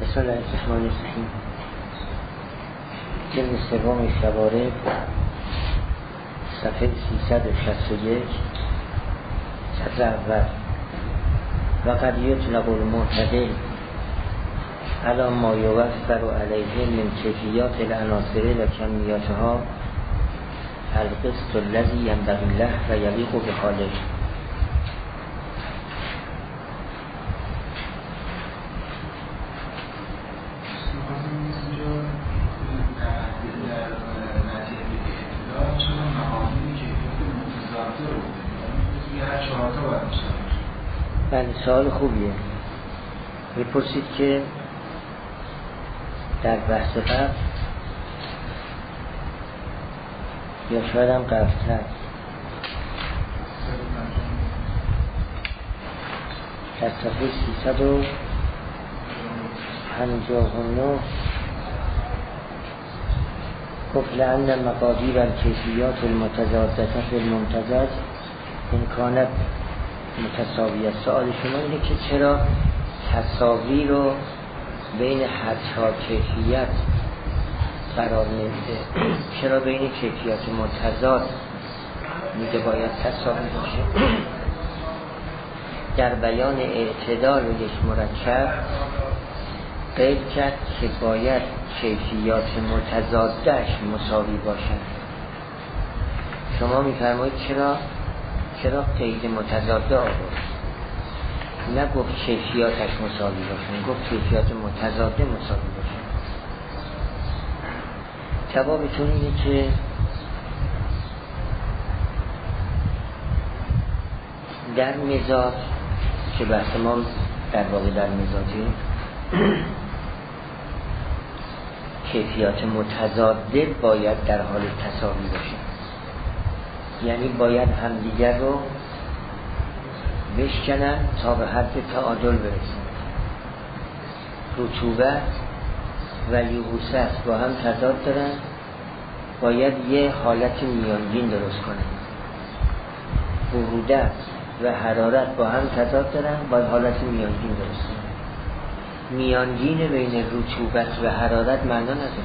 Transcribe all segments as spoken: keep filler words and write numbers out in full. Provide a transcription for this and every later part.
بسم الله الرحمن الرحیم. جلد سوم شوارب، صفحه سیصد و شصت و یک، سطر اول. و قد یطلق المعتدل علی ما یوفر علیه من کیفیات العناصر و کمیاتها القسط الذی ینبغی له و یلیق بحاله. بله، سوال خوبیه. میپرسید که در بحث قبل یا شاید هم قبل‌تر در صفحه سیصد و پنجاه و نه گفت لأن مقادیر الکیفیات المتضادة فی الممتزج امکانت متساویه. سوال شما اینه که چرا تساوی رو بین حدها کیفیت قرار نمیده؟ چرا بین کیفیات متضاد میگه باید تساوی باشه؟ در بیان اعتدال یک مرکب قید کرد که باید کیفیات متضادش مساوی باشن. شما میفرمایید چرا چرا قید متضاد آورد؟ نگفت کیفیاتش مساوی باشن، گفت کیفیات متضاد مساوی باشن. جوابتون اینه که در مزاج که بحث ما در واقع در مزاجه کیفیات متضاده باید در حال تساوی باشه، یعنی باید همدیگر رو بشکنن تا به حد تعادل برسن. رطوبت و یبوست با هم تضاد دارن، باید یه حالت میانگین درست کنن. برودت و حرارت با هم تضاد دارن، باید حالت میانگین درست کنن. میانگین بین رطوبت و حرارت معنا نداره.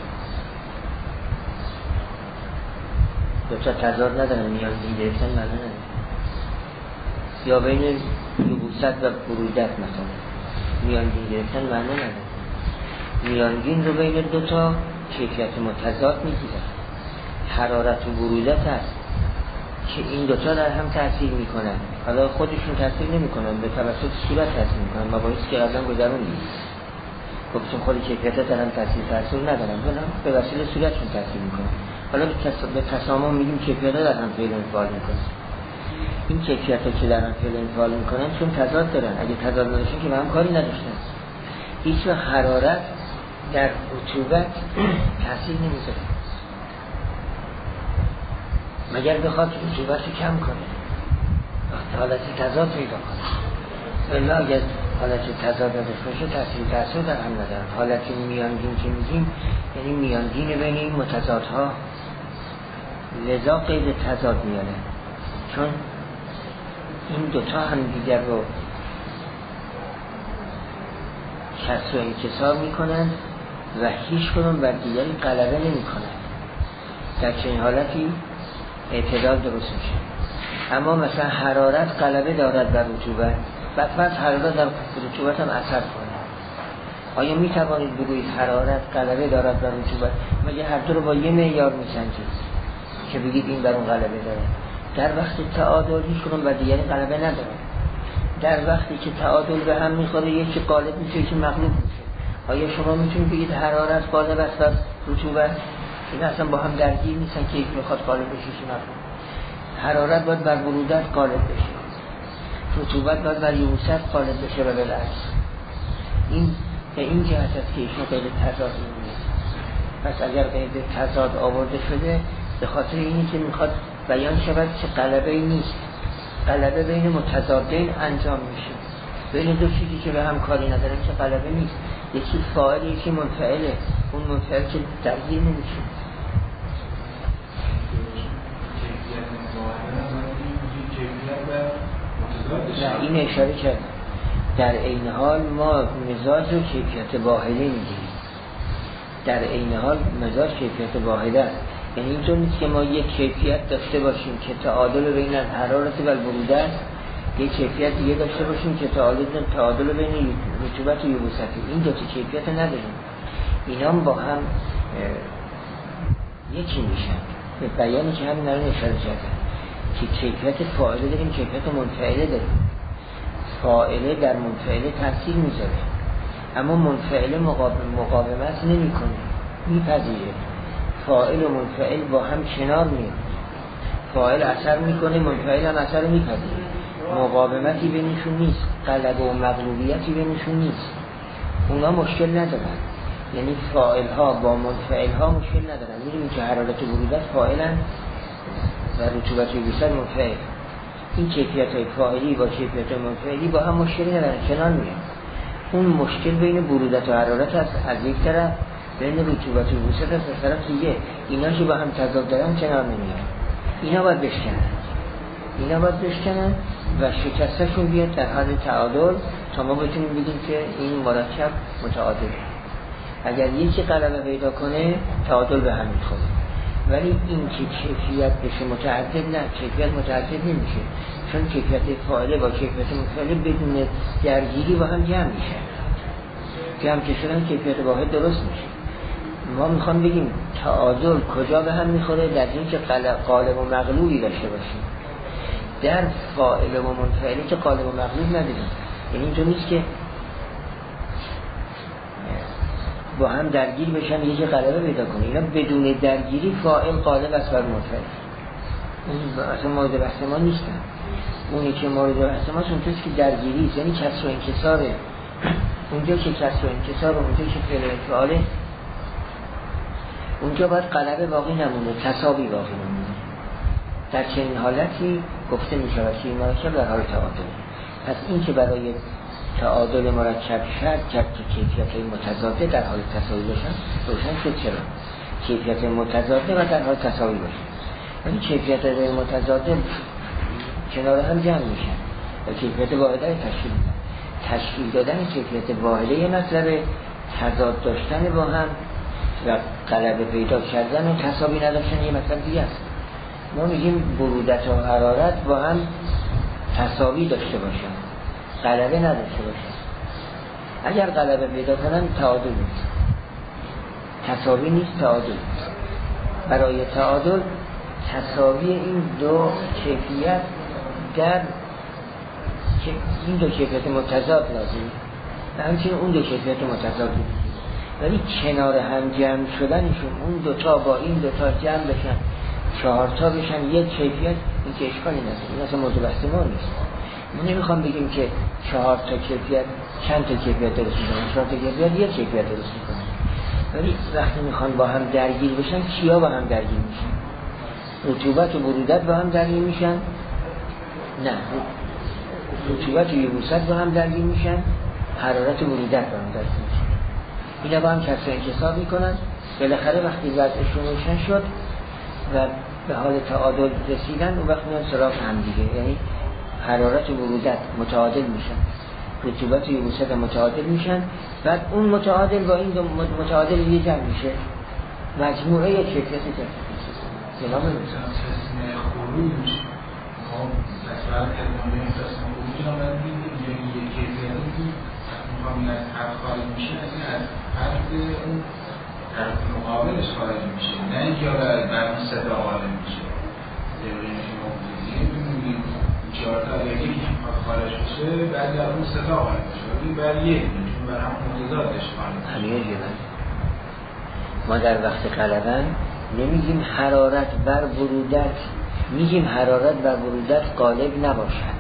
دوتا تضاد ندارن، میانگین گرفتن معنا نداره. یا بین یبوست و برودت مثلا میانگین گرفتن معنا نداره. میانگین رو بین دوتا کیفیت متضاد میگیرن. حرارت و برودت هست که این دوتا در هم تاثیر میکنن. حالا خودشون تاثیر نمیکنن، به توسط صورت تاثیر میکنن. مباحثی که قبلا گذروندیم گفتیم خود کیفیت در هم تاثیر تاثیر ندارن، ولی به وسیله صورتشون تاثیر میکنن. حالا به تسامح میگیم کیفیت در هم فعل انفعال میکنن. این کیفیت‌ها که در هم فعل انفعال میکنن چون تضاد دارن. اگه تضاد نداشتن که به هم کاری نداشتن. هیچ وقت حرارت در رطوبت تاثیر نمیذاره مگر بخواد رطوبت رو کم کنه، وقتی حالت تضاد پیدا کنه. الا اگر حالت تضاد نداشته باشه تاثیر تاثیر در هم ندارن. حالت میانگین که میگیم یعنی میانگین بین این متضادها، لذا قید تضاد میانه، چون این دوتا هم دیگر رو کسر و انکسار میکنن و هیچ کدوم بر دیگری غلبه نمیکنن. در چنین حالتی اعتدال درست میشه. اما مثلا حرارت غلبه دارد بر رطوبت، بعد حرارت در رطوبت هم اثر کنه. آیا میتوانید بگویید حرارت غلبه دارد بر رطوبت؟ مگه هر دو رو با یه معیار میسنجید که بگید این بر اون غلبه داره؟ در وقتی تعادل هیچ کدوم بر دیگری غلبه نداره. در وقتی که تعادل به هم میخوره یکی غالب میشه یکی مغلوب میشه. آیا شما میتونید بگید حرارت غالب است بر رطوبت؟ این اصلا با هم درگیر نیستن که یک میخواد غالب بشه یکی مغلوب. حرارت باید بر برودت غالب بشه، رطوبت باید بر یبوست غالب بشه و بالعکس. این به این جهت است که ایشون قید تضاد می‌بینه. پس اگر قید تضاد آورده شده به خاطر اینی که میخواد بیان شود که غلبه ای نیست، غلبه بین متضادین انجام میشه، بین دو چیزی که به هم کاری ندارن که غلبه نیست. یکی فاعل یکی منفعله، اون منفعل که درگیر نمیشه. نه این اشاره کرد در عین حال ما مزاج رو کیفیت واحده میگیریم. در عین حال مزاج کیفیت واحده است. یعنی اینطور نیست که ما یک کیفیت داشته باشیم که تعادل بین حرارت و بروده است، یک کیفیت دیگه داشته باشیم که تعادل تعادل بین رطوبت و یبوست. این دو تا کیفیت نداریم. اینا با هم یکی میشن. به بیانی که همین الان اشاره کردم که کیفیت فاعله داریم، کیفیت منفعله داریم. فاعله در منفعله تاثیر میذاره، اما منفعله مقاومت نمیکنه، میپذیره. فاعل و منفعل با هم کنار میاد. فاعل اثر میکنه، منفعل هم اثر میپذیره. مقاومتی بینشون نیست، غلبه و مغلوبیتی بینشون نیست. اونا مشکل ندارن. یعنی فاعل ها با منفعل ها مشکل ندارن. می‌بینیم که حرارت و برودت فاعلن و رطوبت و یبوست منفعل. این کیفیت های فاعلی با کیفیت های منفعلی با هم مشکل ندارن، کنار میان. اون مشکل بین برودت و حرارت است از یک طرف، بین رطوبت و یبوست است از طرف دیگه. اینا که با هم تضاد دارن کنار نمیان. اینا باید بشکنن. اینا باید بشکنن و شکستشون بیاد در حال تعادل تا ما بتونیم بگیم که این مرکب متعادله. اگر یکی غلبه پیدا کنه تعادل به هم میخوره. ولی این که کیفیت بشه متعدد، نه، کیفیت متعدد نمیشه، چون کیفیت فاعله با کیفیت منفعله بدون درگیری با هم جمع میشه. جمع که شدن کیفیت واحد درست میشه. ما میخوام بگیم تعادل کجا به هم میخوره؟ در این که قالب و مغلوبی داشته باشیم. در فاعله و منفعله که قالب و مغلوب نداریم. یعنی اینجا نیست که با هم درگیر بشن یکی غلبه پیدا کنه. اینا بدون درگیری فاعل قالب است بر منفعل. اون اصلا مورد بحث ما نیستن. اونی که مورد بحث ما اونجاست که درگیری است، یعنی کسر و انکساره. اونجا که کسر و انکسار، اونجا که فعل و انفعاله، اونجا باید غلبه باقی نمونه، تساوی باقی نمونه. در چنین حالتی گفته می شود که این مرکب در حال تعادل. پس این که برای تعادل مرکب شرط کرد که کیفیت‌های متضاده در حال تساوی باشن، روشن شد چرا؟ کیفیت متضاده و در حال تساوی باشن. ولی کیفیت‌های متضاده کنار هم جمع میشن و کیفیت واحده رو تشکیل میدن. تشکیل دادن کیفیت واحده یه مطلب، تضاد داشتن با هم و غلبه پیدا کردن و تساوی نداشتن یه مطلب دیگه است. ما میگیم برودت و حرارت با هم تساوی داشته باشن، غلبه نداشته باشن. اگر غلبه پیدا کنن تعادل نیست، تساوی نیست، تعادل نیست. برای تعادل تساوی این دو کیفیت در این دو کیفیت متضاد لازمه و همچنین اون دو کیفیت متضاد لازمه. ولی کنار هم جمع شدنشون، اون دوتا با این دوتا جمع بشن، چهارتا بشن یک کیفیت، این که اشکالی نداره. این اصلا موضوع بحث ما نیست. ما نمیخوام بگیم که چهار تا کیفیت چند تا کیفیت درست میکنن، چهار تا کیفیت یک کیفیت درست میکنن. ولی وقتی میخوان با هم درگیر بشن، چیا با هم درگیر میشن؟ رطوبت و برودت با هم درگیر میشن؟ نه، رطوبت و یبوست با هم درگیر میشن، حرارت و برودت با هم درگیر میشن. اینا با هم کسر انکسار میکنن. بالاخره وقتی وضعشون روشن شد و به حال تعادل رسیدن، اون وقت میان سراغ هم دیگه. یعنی حرارت و برودت متعادل میشن، رطوبت و یبوست متعادل میشن، بعد اون متعادل با این متعادل یه جمع میشه، مجموعه یک کیفیت جمع میشه. سلام میشه خروج ما مثلا ادامه تصمیم خروج رو باید ببینیم یک کیفیتی میخوام از حد خارج میشه، از حد اون طرف مقابلش خارج میشه، نه اینکه بر اون صدا غالب میشه. یعنی شما ببینید چهار تا یکی که خارج بشه، بعد در اون صدا غالب میشه، ولی بر یک چون بر هم متضادش غالب میشه. همین جدا ما در وقت غلبن نمیگیم حرارت بر برودت، میگیم حرارت بر برودت غالب نباشد،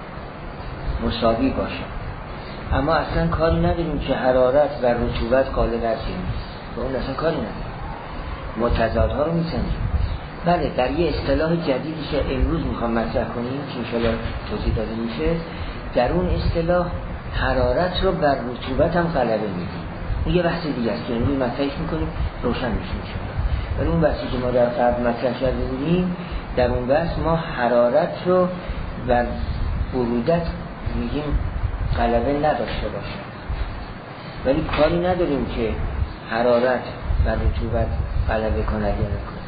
مساوی باشد. اما اصلا کاری نداریم که حرارت بر رطوبت غالب هستیم، به اون اصلا کاری نداریم. متضادها رو میسنجیم. بله، در یه اصطلاح جدیدی که امروز میخوام مطرح کنیم که انشاءالله توضیح داده میشه، در اون اصطلاح حرارت رو بر رطوبت هم غلبه میدیم. این یه بحث دیگه است که امروز مطرحش میکنیم، روشن میشه. ولی اون بحثی که ما در قبل مطرح کرده بودیم، در اون بحث ما حرارت رو بر برودت میگیم غلبه نداشته باشه. ولی کاری نداریم که حرارت و رطوبت غلبه کند یا نکنه،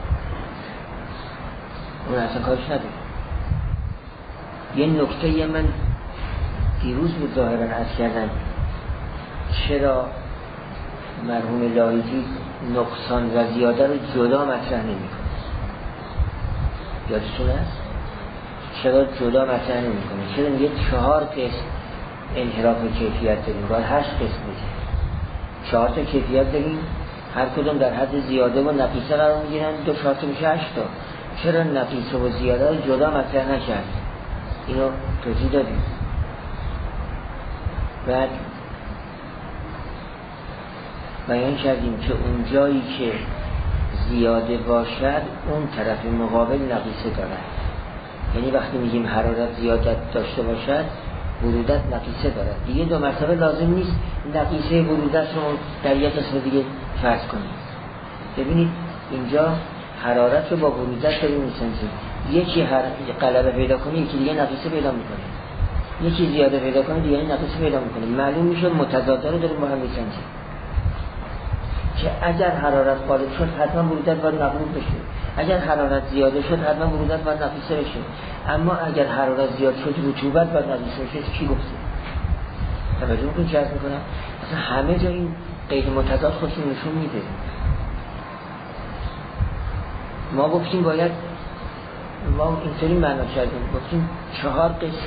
اون اصلا کارش نداریم. یه نکته یه من دیروز بود ظاهرا عرض کردم، چرا مرحوم لاهیجی نقصان و زیاده رو جدا مطرح نمی کنه؟ یادتون است؟ چرا جدا مطرح نمی کنه؟ چرا میگه چهار قسم انحراف کیفیت داریم، باید هشت قسم بگیم. چهار تا کیفیت داریم، هر کدوم در حد زیاده و نقیصه قرار میگیرن، دو چهار تا میشه هشت تا. چرا نقیصه و زیاده رو جدا مطرح نکرد؟ اینو توضیح دادیم. بعد بیان کردیم که اون جایی که زیاده باشد اون طرف مقابل نقیصه دارد. یعنی وقتی میگیم حرارت زیادت داشته باشد، برودت نقیصه دارد. دیگه دو مرتبه لازم نیست نقیصه برودت رو در یک قسم دیگه فرض کنیم. ببینید اینجا حرارت رو با برودت داریم میسنجیم. یکی هر غلبه پیدا کنه یکی دیگه نقیصه پیدا میکنه، یکی زیاده پیدا کنه دیگه نقیصه پیدا میکنه. معلوم میشه متضاد رو داریم با هم میسنجیم که اگر حرارت غالب شد حتما برودت باید مغلوب بشه، اگر حرارت زیاده شد حتما برودت باید نقیصه بشه. اما اگر حرارت زیاد شد رطوبت باید نقیصه بشه. کی گفته؟ توجه میکنید چه عرض میکنم؟ اصلا همه جا این قید متضاد خودشون نشون میده. ما گفتیم باید، ما اینطوری معنا کردیم، گفتیم چهار قسم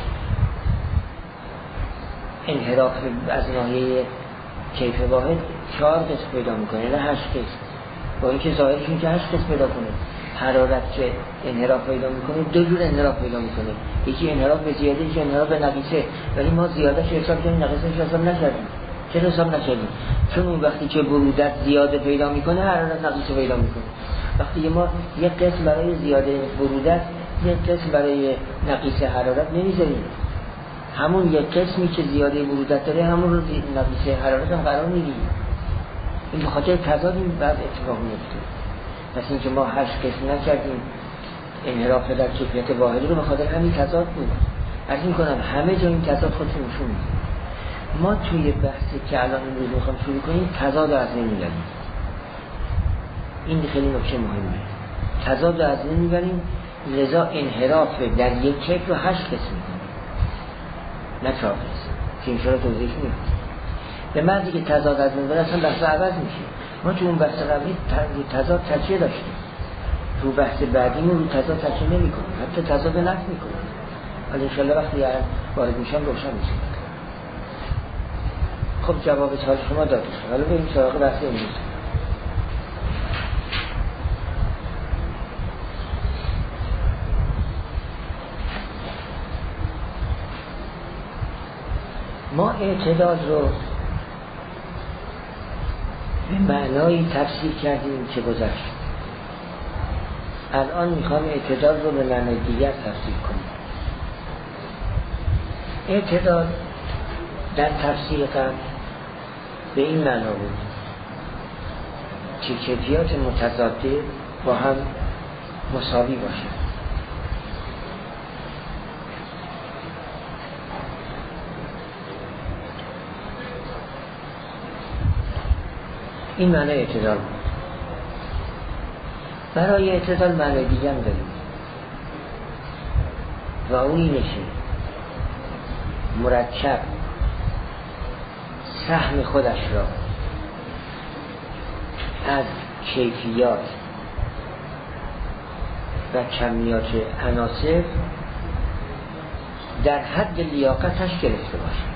انحراف از ناحیه کیف واحد چهار قسم پیدا میکنه، نه هشت قسم. با اینکه ظاهرشون که هشت قسم پیدا کنه، حرارت که انحراف پیدا میکنه دو جور انحراف پیدا میکنه، یکی انحراف به زیاده، یکی انحراف به نقیصه. ولی ما زیادهش حساب کردیم، نقیصهش حساب نکردیم. چرا حساب نکردیم؟ چون اون وقتی که برودت زیاده پیدا میکنه حرارت نقیصه پیدا میکنه. وقتی ما یک قسم برای زیاده برودت، یک قسم برای نقیصه حرارت نمیذاریم، همون یک قسمی که زیاده برودت داره همون رو نقیصه حرارت هم قرار میدیم. این به خاطر تضاد این بعد اتفاق میفته. مثل اینکه ما هشت قسم نکردیم انحراف در کیفیت واحد رو، به خاطر همین تضاد بود. از این کنم همه جا این تضاد خودشون نشون میده. ما توی بحثی که الان امروز میخوام شروع کنیم تضاد رو از نمیبریم. این خیلی نکته مهمه. تضاد رو از نمیبریم، لذا انحراف در یک کیف رو هشت قسم میکنیم نه چهار قسم که این شرا توضیح میکنیم. به معنی که تضاد از نمیبریم اصلا بحث عوض میشه. ما تو اون بحث قبلی رو تضاد تکیه داشتیم، رو بحث بعدیمون رو تضاد تکیه نمی کنیم، حتی تضاد نفی میکنیم. ولی انشالله وقتی وارد میشم روشن میشه. خب جواب سوال شما دادید. حالا بریم سراغ بحث امروز. ما اعتدال رو به معنایی تفسیر کردیم که گذشت. الان میخوام اعتدال رو به معنای دیگر تفسیر کنیم. اعتدال در تفسیر قبل به این معنا بود که کیفیات متضاده با هم مساوی باشند. این معنی اعتدال بود. برای اعتدال معنی دیگه هم داریم و اون اینه که مرکب سهم خودش را از کیفیات و کمیات عناصر در حد لیاقتش گرفته باشه.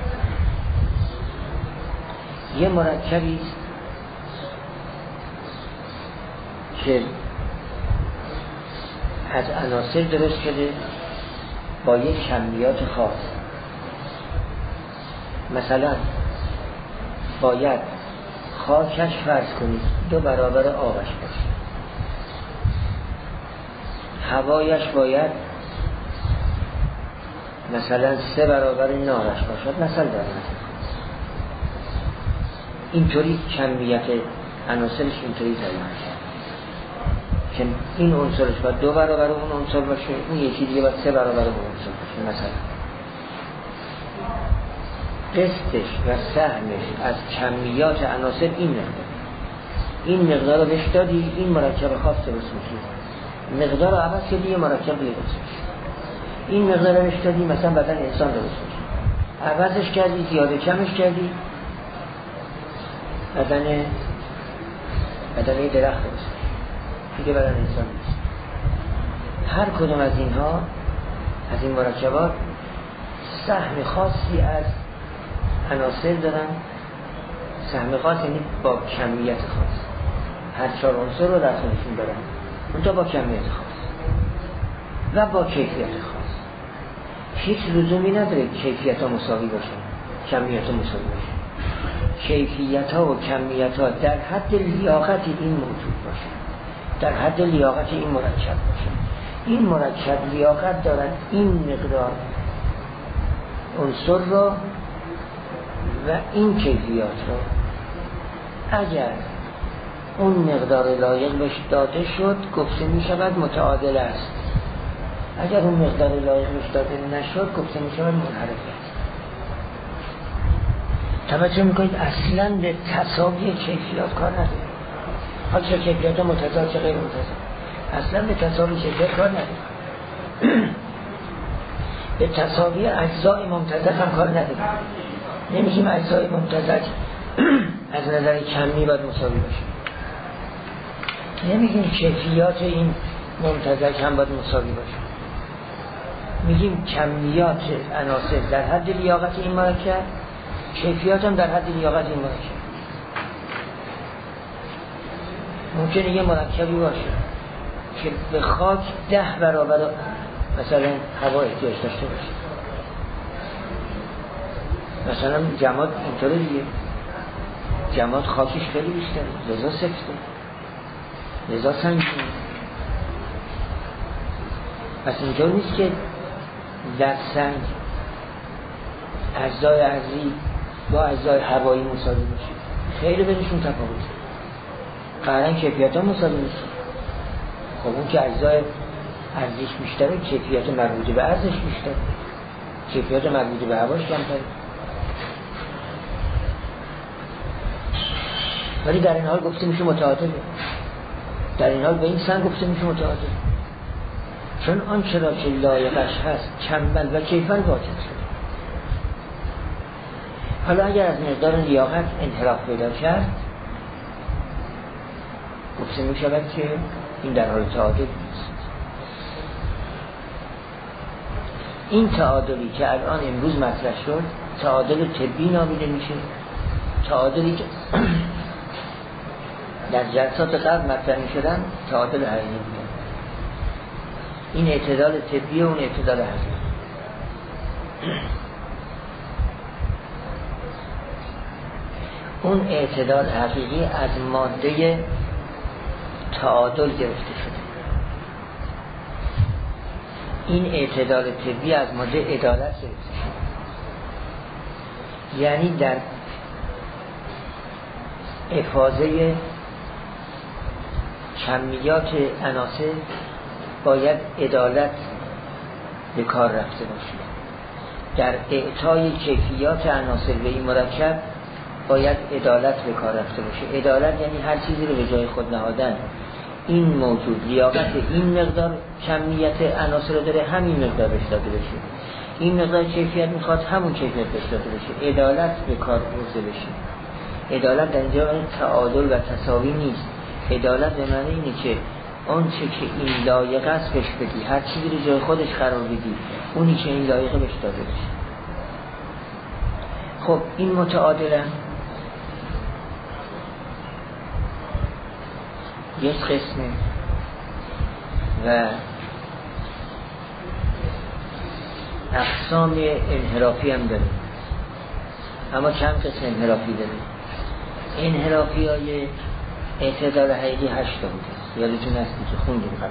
یه مرکبی که از عناصر درست شده با یک کمیات خاص، مثلا باید خاکش فرض کنید دو برابر آبش باشه، هوایش باید مثلا سه برابر نارش باشد، مثلا دارم اینطوری کمیت عناصرش اینطوری تعیین میشه که این عنصرش باید دو برابر اون عنصر باشه، اون یکی دیگه باید سه برابر اون عنصر باشه. مثلا قسطش و سهمش از کمیات عناصر این مقدار، این مقدار رو بهش دادی، این مرکب خاص درست میشه. مقدار رو عوض کردی یه مرکب دیگه درست میشه. این مقدار رو بهش دادی مثلا بدن انسان درست میشه، عوضش کردی زیاده کمش کردی بدن بدن یه درخت درست میشه، دیگه بدن انسان نیست. هر کدوم از اینها از این مرکبات سهم خاصی از عناصر دارن. سهم خاص یعنی با کمیت خاص، هر چهار عنصر رو در خودشون دارن، اونجا با کمیت خاص و با کیفیت خاص. هیچ لزومی نداره کیفیت ها مساوی باشن، کمیت ها مساوی باشن. کیفیت ها و کمیت ها در حد لیاقت این موجود باشن، در حد لیاقت این مرکب باشن. این مرکب لیاقت دارن این مقدار عنصر را و این کیفیات را. اگر اون مقدار لایق بهش داده شد گفته می شود متعادل است، اگر اون مقدار لایق بهش داده نشد گفته می شود منحرف است. توجه میکنید اصلا به تساوی کیفیات کار نداره. حال چه کیفیات متضاد چه غیر متضاد، اصلا به تساوی کیفیات کار نداره. به تساوی اجزای ممتزج هم کار نداره. نمیگیم اجزای ممتزج از نظر کمی باید مساوی باشه، نمیگیم کیفیات این ممتزج هم باید مساوی باشه. میگیم کمیات عناصر در حد لیاقت این مرکب، کیفیات هم در حد لیاقت این مرکب. ممکنه یه مرکبی باشه که به خاک ده برابر مثلا هوا احتیاج داشته باشه. مثلا جماد اینطوره دیگه، جماد خاکش خیلی بیشتره، لذا سفته، لذا سنگینه. پس اینطور نیست که در سنگ اجزای ارضی با اجزای هوایی مساوی باشه، خیلی بینشون تفاوته. قرارن کیفیت ها مساوی میشه. خب اون که اجزای ارزش بیشتره کیفیت مربوطه به ارزش بیشتره، کیفیت مربوطه به هواش کمتره. ولی در این حال گفته میشه متعادله، در این حال به این سنگ گفته میشه متعادل، چون آنچه را که لایقش هست کمبل و کیفن واجد شده. حالا اگر از مقدار لیاقت انحراف پیدا کرد گفته میشود که این در حال تعادل نیست. این تعادلی که الان امروز مطرح شد تعادل طبی نامیده میشه، تعادلی که در جلسات قبل مطرح میشدن تعادل حقیقی میگن. این اعتدال طبی و اون اعتدال حقیقی. اون اعتدال حقیقی از ماده تعادل گرفته شده، این اعتدال طبی از ماده عدالت گرفته شده. یعنی در افاضه کمیات عناصر باید عدالت به کار رفته باشه، در اعطای کیفیات عناصر به این مرکب باید عدالت به کار رفته باشه. عدالت یعنی هر چیزی رو به جای خود نهادن. این موجود لیاقت این مقدار کمیت عناصر رو داره، همین مقدار بهش داده بشه. این مقدار کیفیت میخواد، همون کیفیت بهش داده بشه. عدالت به کار برده بشه. عدالت در اینجا تعادل و تساوی نیست. عدالت به معنی اینه که آنچه که این لایق است بهش بدی، هر چیزی رو جای خودش قرار بدی، اونی که این لایقه بهش داده بشه. خب این متعادلن. یک قسمه و اقسام انحرافی هم داره، اما چند قسم انحرافی داره. انحرافی های اعتدال حقیقی هشتا بوده، یادتون هستی که خوندیم قبل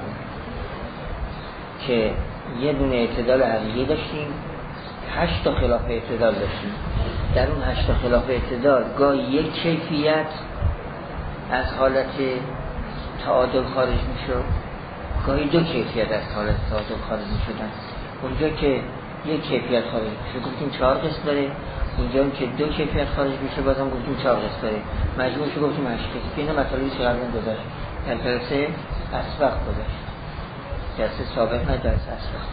که یه دونه اعتدال حقیقی داشتیم، هشتا خلاف اعتدال داشتیم. در اون هشتا خلاف اعتدال گاهی یک کیفیت از حالت تعادل خارج می شد، گاهی دو کیفیت از حالت تعادل خارج می شدن. اونجا که یک کیفیت خارج میشه، گفتیم چهار قسم داره. اینجا که دو کیفیت خارج میشه بازم گفتیم چهار قسم داره، مجموعش رو گفتیم هشت قسم. اینا مطالبی که قبلا گذاشت در درسه اسبق گذاشت، درسه سابق نه درسه اسبق.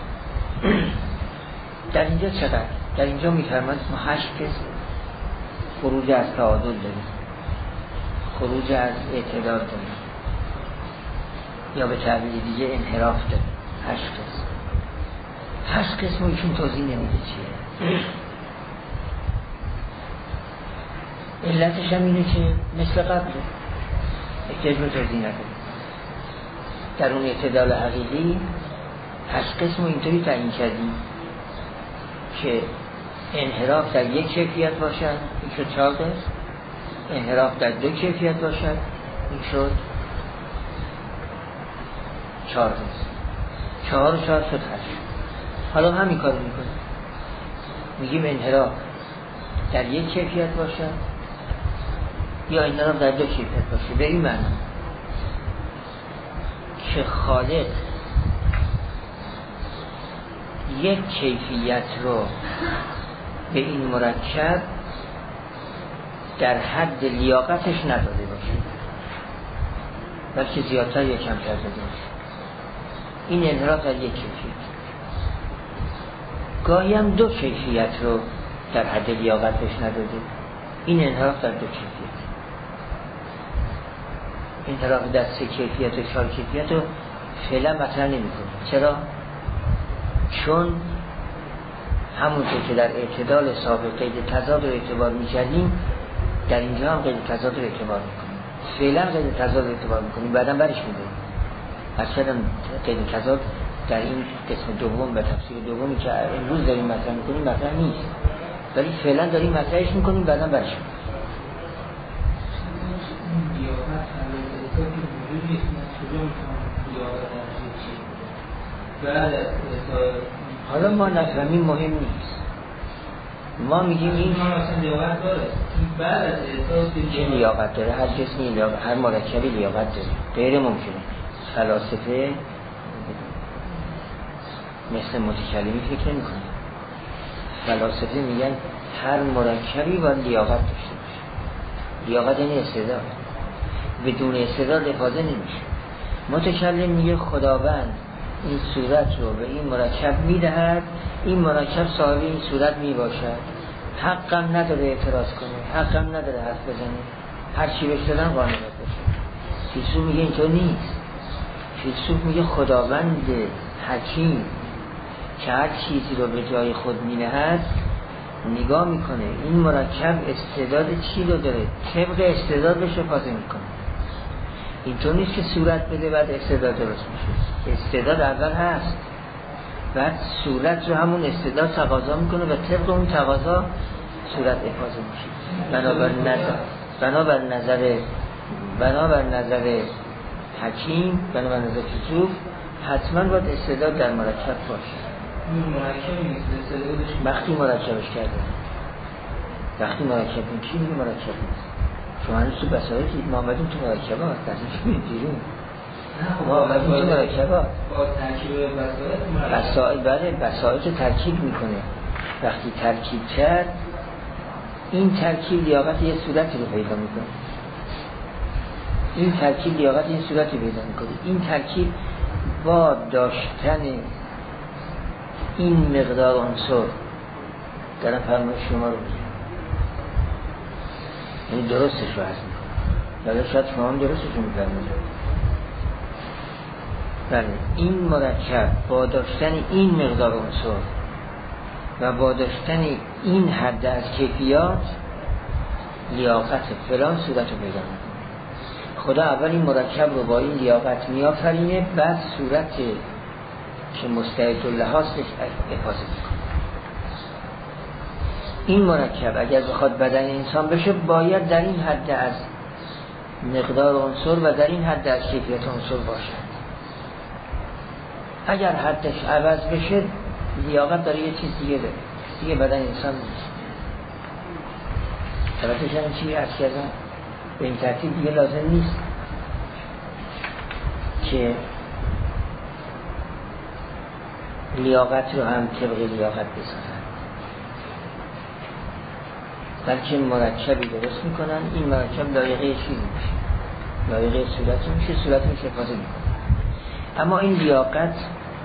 در اینجا چقدر؟ در اینجا میفرماید ما هشت قسم خروج از تعادل داریم، خروج از اعتدال داریم، یا به تعبیر دیگه انحراف داریم. هشت قسم هشت قسم ایشون توضیح نمیده چیه. علتش هم اینه که مثل قبل احتیاج به توضیح نداره. در اون اعتدال حقیقی هشت قسم اینطوری تعیین کردیم که انحراف در یک کیفیت باشد، این شد چهار قسم. انحراف در دو کیفیت باشد، این شد چهار قسم. چهار و چهار شد هشت. حالا همین کار میکنیم، میگیم انحراف در یک کیفیت باشد یا انحراف در دو کیفیت باشه. به این معنی که خالق یک کیفیت رو به این مرکب در حد لیاقتش نداده باشه، بلکه زیادتر یا کمتر داده باشه. این انحراف در یک کیفیت. گاهی هم دو کیفیت رو در حد لیاقتش نداده، این انحراف در دو کیفیت. انحراف در سه کیفیت و چهار کیفیت رو فعلا مطرح نمی‌کنه. چرا؟ چون همونطور که در اعتدال سابق قید تضاد رو اعتبار می‌کردیم، در اینجا هم قید تضاد رو اعتبار می‌کنیم. فعلا قید تضاد رو اعتبار می‌کنیم، بعداً برش می‌داریم. اصلا قید تضاد در این قسم دوم و تفسیر دومی که امروز داریم مطرح می‌کنیم مطرح نیست، ولی فعلا داریم مطرحش می‌کنیم، بعداً برش می‌داریم. حالا ما نفهمیم مهم نیست، ما میگیم این چه لیاقت داره. هر جسمی لیاقت، هر مرکبی لیاقت داره، غیر ممکنه. فلاسفه مثل متکلمی فکر نمی کنه. فلاسفه میگن هر مرکبی باید لیاقت داشته باشه. لیاقت یعنی استعداد، بدون استعداد افاده نمیشه. متکلم میگه خداوند این صورت رو به این مرکب میدهد، این مرکب صاحب این صورت میباشد، حقم نداره اعتراض کنه، حقم نداره حرف بزنه، هر چی بهش دادن قانونت باشه. فیلسوف میگه اینطور نیست. فیلسوف میگه خداوند حکیم که هر چیزی رو به جای خود مینهد، نگاه میکنه این مرکب استعداد چی رو داره، طبق استعدادش افاده میکنه. اینطور نیست که صورت بده بعد استعداد درست میشه. استعداد اول هست، بعد صورت رو همون استعداد تقاضا میکنه و طبق اون تقاضا صورت افاضه میشه. بنابر نظر بنابر نظر بنابر نظر حکیم، بنابر نظر فیلسوف، حتما باید استعداد در مرکب باشه. مرکب نیست استعدادش وقتی مرکبش کرده، وقتی مرکب این چی میگه مرکب نیست؟ شما هنوز تو بسایطید، ما آمدیم تو مرکبات، دستش میگیریم ما آمدیم تو مرکبات با ترکیب بسایط بسایط بله بسایط ترکیب میکنه. وقتی ترکیب کرد، این ترکیب لیاقت یه صورتی رو پیدا میکنه، این ترکیب لیاقت یه صورتی پیدا میکنه. این ترکیب با داشتن این مقدار عنصر دارم فرمایش شما رو میگم، یعنی درستش رو هست میکنم، ولی شاید شما هم درستش رو میفرمایید. بله، این مرکب با داشتن این مقدار عنصر و با داشتن این حد از کیفیات لیاقت فلان صورت رو پیدا میکنه. خدا اول این مرکب رو با این لیاقت میآفرینه، بعد صورت که مستعد لهاستش افاضه میکنه. این مرکب اگر بخواد بدن انسان بشه، باید در این حد از مقدار عنصر و در این حد از کیفیت عنصر باشه. اگر حدش عوض بشه، لیاقت داره یه چیز دیگه داره، دیگه بدن انسان نیست. طرفش هم چی عرض کردم، به این ترتیب دیگه لازم نیست که لیاقت رو هم طبق لیاقت بسازن، بلکه مرکبی درست میکنن. این مرکب لایقه چی میشه؟ لایقه صورت میشه، صورت میشه حفاظه میکنه. اما این لیاقت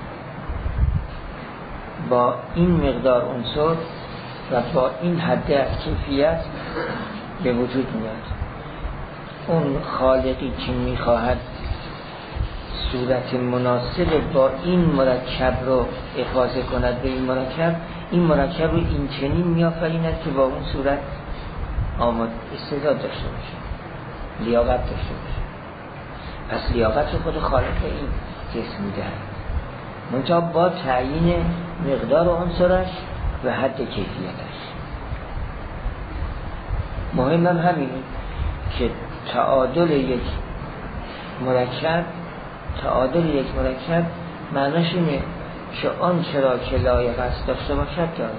با این مقدار عنصر و با این حد از کیفیت به وجود میاد. اون خالقی که میخواهد صورت مناسب با این مرکب رو افاضه کند به این مرکب، این مرکب رو این چنین میآفریند که با اون صورت آماد استعداد داشته باشه، لیاقت داشته باشه. پس لیاقت رو خود خالق این جسم میدهد، منتها با تعیین مقدار عنصرش و حد کیفیتش. مهم هم همینه که تعادل یک مرکب تعادل یک مرکب معناش اینه که آن چرا که لایق است داشته باشد داره.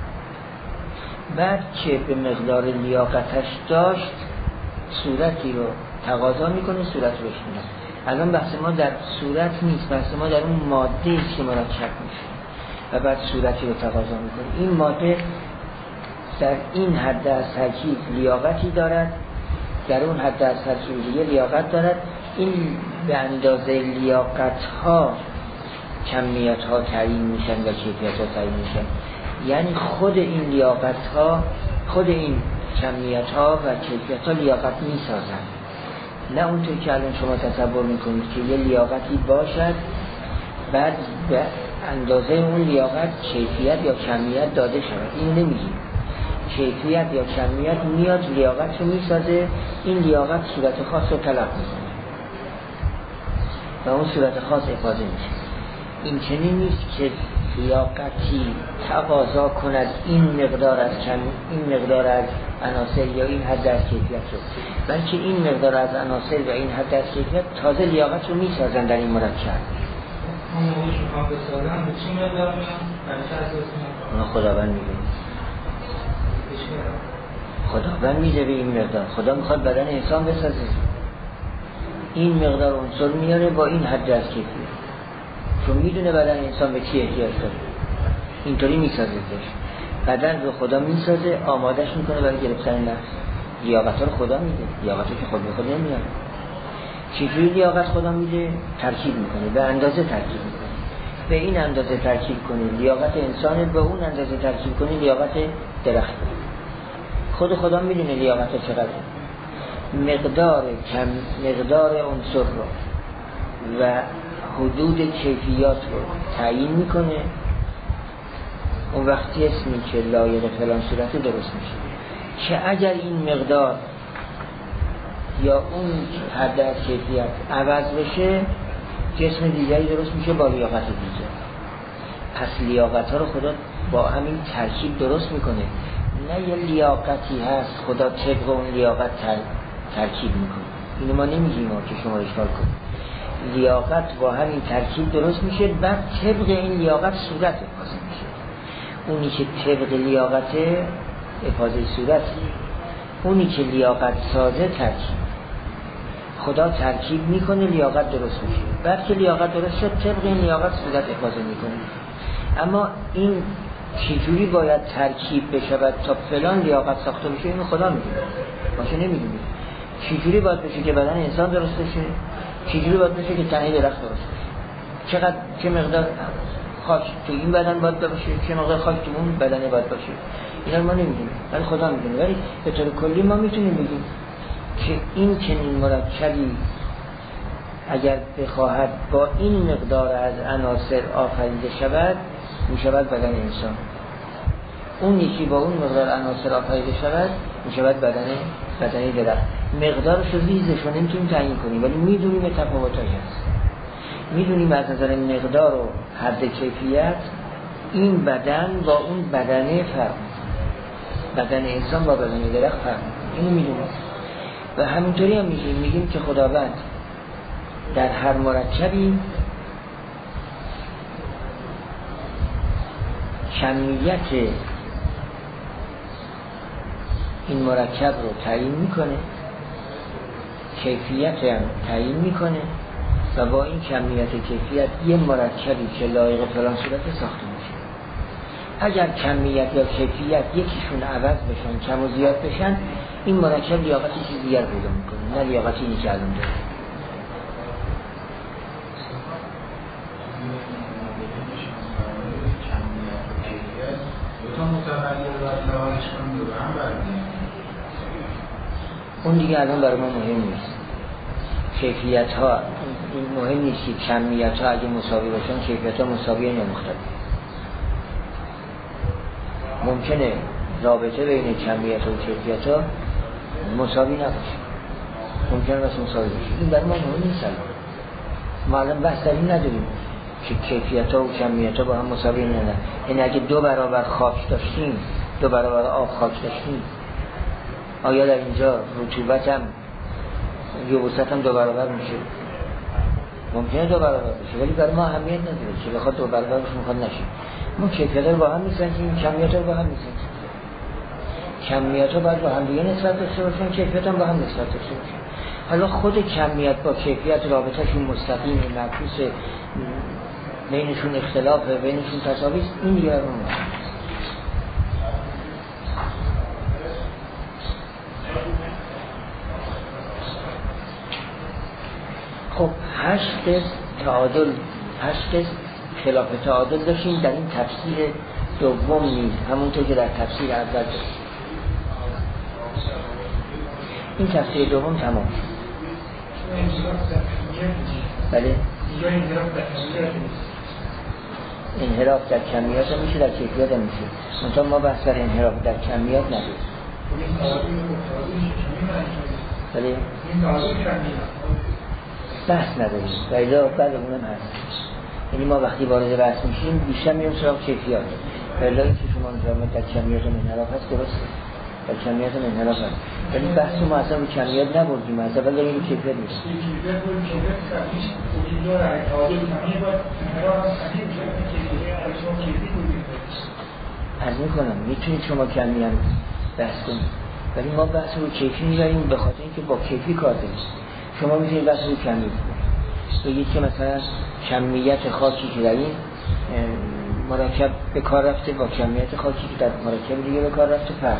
بعد که به مقدار لیاقتش داشت صورتی رو تقاضا میکنه، صورت رو بشونه. الان بحث ما در صورت نیست، بحث ما در اون ماده است که مرکب میشه و بعد صورتی رو تقاضا میکنه. این ماده در این حد از ترکیب لیاقتی دارد، در اون حد از ترکیب دیگه لیاقت دارد. این به اندازه لیاقت ها کمیت ها تعیین میشن و کیفیت ها تعیین میشن. یعنی خود این لیاقت ها، خود این کمیت ها و کیفیت ها لیاقت میسازن، نه اونطور که الان شما تصور میکنید که یه لیاقتی باشد بعد به اندازه اون لیاقت کیفیت یا کمیت داده شود. این نمیگیم. کیفیت یا کمیت میاد لیاقت رو میسازه، این لیاقت صورت خاص رو طلب میکنه و اون صورت خاص افاضه میشه. این چنین نیست که لیاقتی تقاضا کند این مقدار از کم، این مقدار از عناصر یا این حد از کیفیت رو، بلکه این مقدار از عناصر و این حد از کیفیت تازه لیاقت رو میسازن در این مرکب. اون موقعی که میخوام بسازن به چی مقدار میان؟ برای چه اساس میان؟ اون خداوند میده. خداوند میده به این مقدار. خدا میخواد بدن انسان بسازه، این مقدار عنصر میاره با این حد از کیفیت، چون میدونه بدن انسان به چی احتیاج داره، اینطوری میسازه. بدن رو خدا میسازه، آمادش میکنه برای گرفتن نفس. لیاقت رو خدا میده، لیاقت رو که خود به خود نمیاد. چجوری لیاقت خدا میده؟ ترکیب میکنه، به اندازه ترکیب میکنه. به این اندازه ترکیب کنه لیاقت انسان، به اون اندازه ترکیب کنه لیاقت درخت. خود خدا میدونه لیاقت چقدر، مقدار کم مقدار عنصر رو و حدود کیفیات رو تعیین میکنه. اون وقتی اسمی که لایق فلان صورت درست میشه که اگر این مقدار یا اون حد از کیفیت عوض بشه جسم دیگری درست میشه با لیاقت دیگه. پس لیاقت ها رو خدا با همین ترکیب درست میکنه، نه یه لیاقتی هست خدا طبق اون لیاقت تر... ترکیب میکنه. اینو ما نمیگیم ما که شما اشکال کنید. لیاقت با همین ترکیب درست میشه، بعد طبق این لیاقت صورت افاضه میشه. اونی که طبق لیاقت افاضه صورتی، اونی که لیاقت سازه ترکیب. خدا ترکیب میکنه لیاقت درست میشه، بعد که لیاقت درست شد طبق این لیاقت صورت افاضه میکنه. اما این چجوری باید ترکیب بشود تا فلان لیاقت ساخته بشه اینو خدا میدونه، باشه نمیدونه. چجوری باید بشه که بدن انسان درست بشه، چجوری باید بشه که تنه درخت درست بشه، چقدر چه مقدار خاک تو این بدن باید باشه، چه مقدار خاک تو اون بدن باید باشه، اینا ما نمیدونیم ولی خدا میدونه. ولی به طور کلی ما میتونیم بگیم که این چنین مرکبی اگر بخواهد با این مقدار از عناصر آفریده شود میشود بدن انسان. اون یکی با اون مقدار عناصر آفریده شود میشود بدن بدن درخت. مقدارش و ریزش رو نمیتونیم تعیین کنیم ولی میدونیم تفاوتایی هست. میدونیم از نظر مقدار و حد کیفیت این بدن با اون بدنه فرق، بدن انسان با بدن درخت فرق، اینو میدونیم. و همینطوری هم میگیم میگیم که خداوند در هر مرکبی کمیت این مرکب رو تعیین میکنه، کیفیت هم تعیین میکنه و با این کمیت کیفیت یه مرکبی که لایق فلان صورت ساخته میشه. اگر کمیت یا کیفیت یکیشون عوض بشن، کم و زیاد بشن، این مرکب لیاقتی چیز دیگر پیدا میکنه، نه لیاقتی اینی که الان داره. اون دیگه الان برای ما مهم نیست. کیفیت ها این مهم نیست که کمیت ها اگه مساوی باشن کیفیت ها مساوی یا مختلف. ممکنه رابطه بین کمیت و کیفیت ها مساوی نباشه، ممکنه بس مساوی باشه. این برای ما مهم نیست. ما الان بحث در این نداریم که کیفیت ها و کمیت ها با هم مساوی نه. یعنی اگه دو برابر خاک داشتیم، دو برابر آب خاک داشتیم، آیا در اینجا رطوبت هم یبوست هم دو برابر میشه؟ ممکنه دو برابر بشه، ولی برای ما اهمیت نداره که بخواد دو برابر بشه میخواد نشه. ما کیفیت ها رو با هم میسنجیم، کمیت ها رو با هم میسنجیم. کمیت ها باید با هم دیگه نسبت داشته باشن، کیفیت هم با هم نسبت داشته باشن. حالا خود کمیت با کیفیت رابطهشون مستقیم معکوس، بینشون اختلاف، بینشون تساوی است، این دیگه رو خب هشت قسم تعادل، هشت قسم خلاف تعادل داشتیم در این تفسیر دوم نیز، همونطور که در تفسیر اول داشتیم. این تفسیر دوم تمام شد. بله انحراف در کمیات هم میشه، در کیفیات هم میشه. منطقه ما بحث در انحراف در کمیات نداریم. بله بحث نداریم و ایلا بعد اونم هست. یعنی ما وقتی وارد بحث میشیم بیشتر میریم سراغ کیفیات و ایلا این که شما نظامت در کمیات هم انحراف هست درسته، در کمیات هم انحراف هست، ولی بحث ما اصلا رو کمیات نبردیم، از اول داریم رو کیفیات میشیم. کیفیات بود کیفیات سبیش وجود داره، تعادل کمی باید انحراف هم سبیل از میکنم میتونید شما کمی هم بحث کنید، ولی ما بحث رو کیفی میبریم به خاطر اینکه با کیفی کار داریم. شما میتونید بحث رو کمی بگید که مثلا کمیت خاکی که در این مرکب به کار رفته با کمیت خاکی که در مرکب دیگه به کار رفته فرق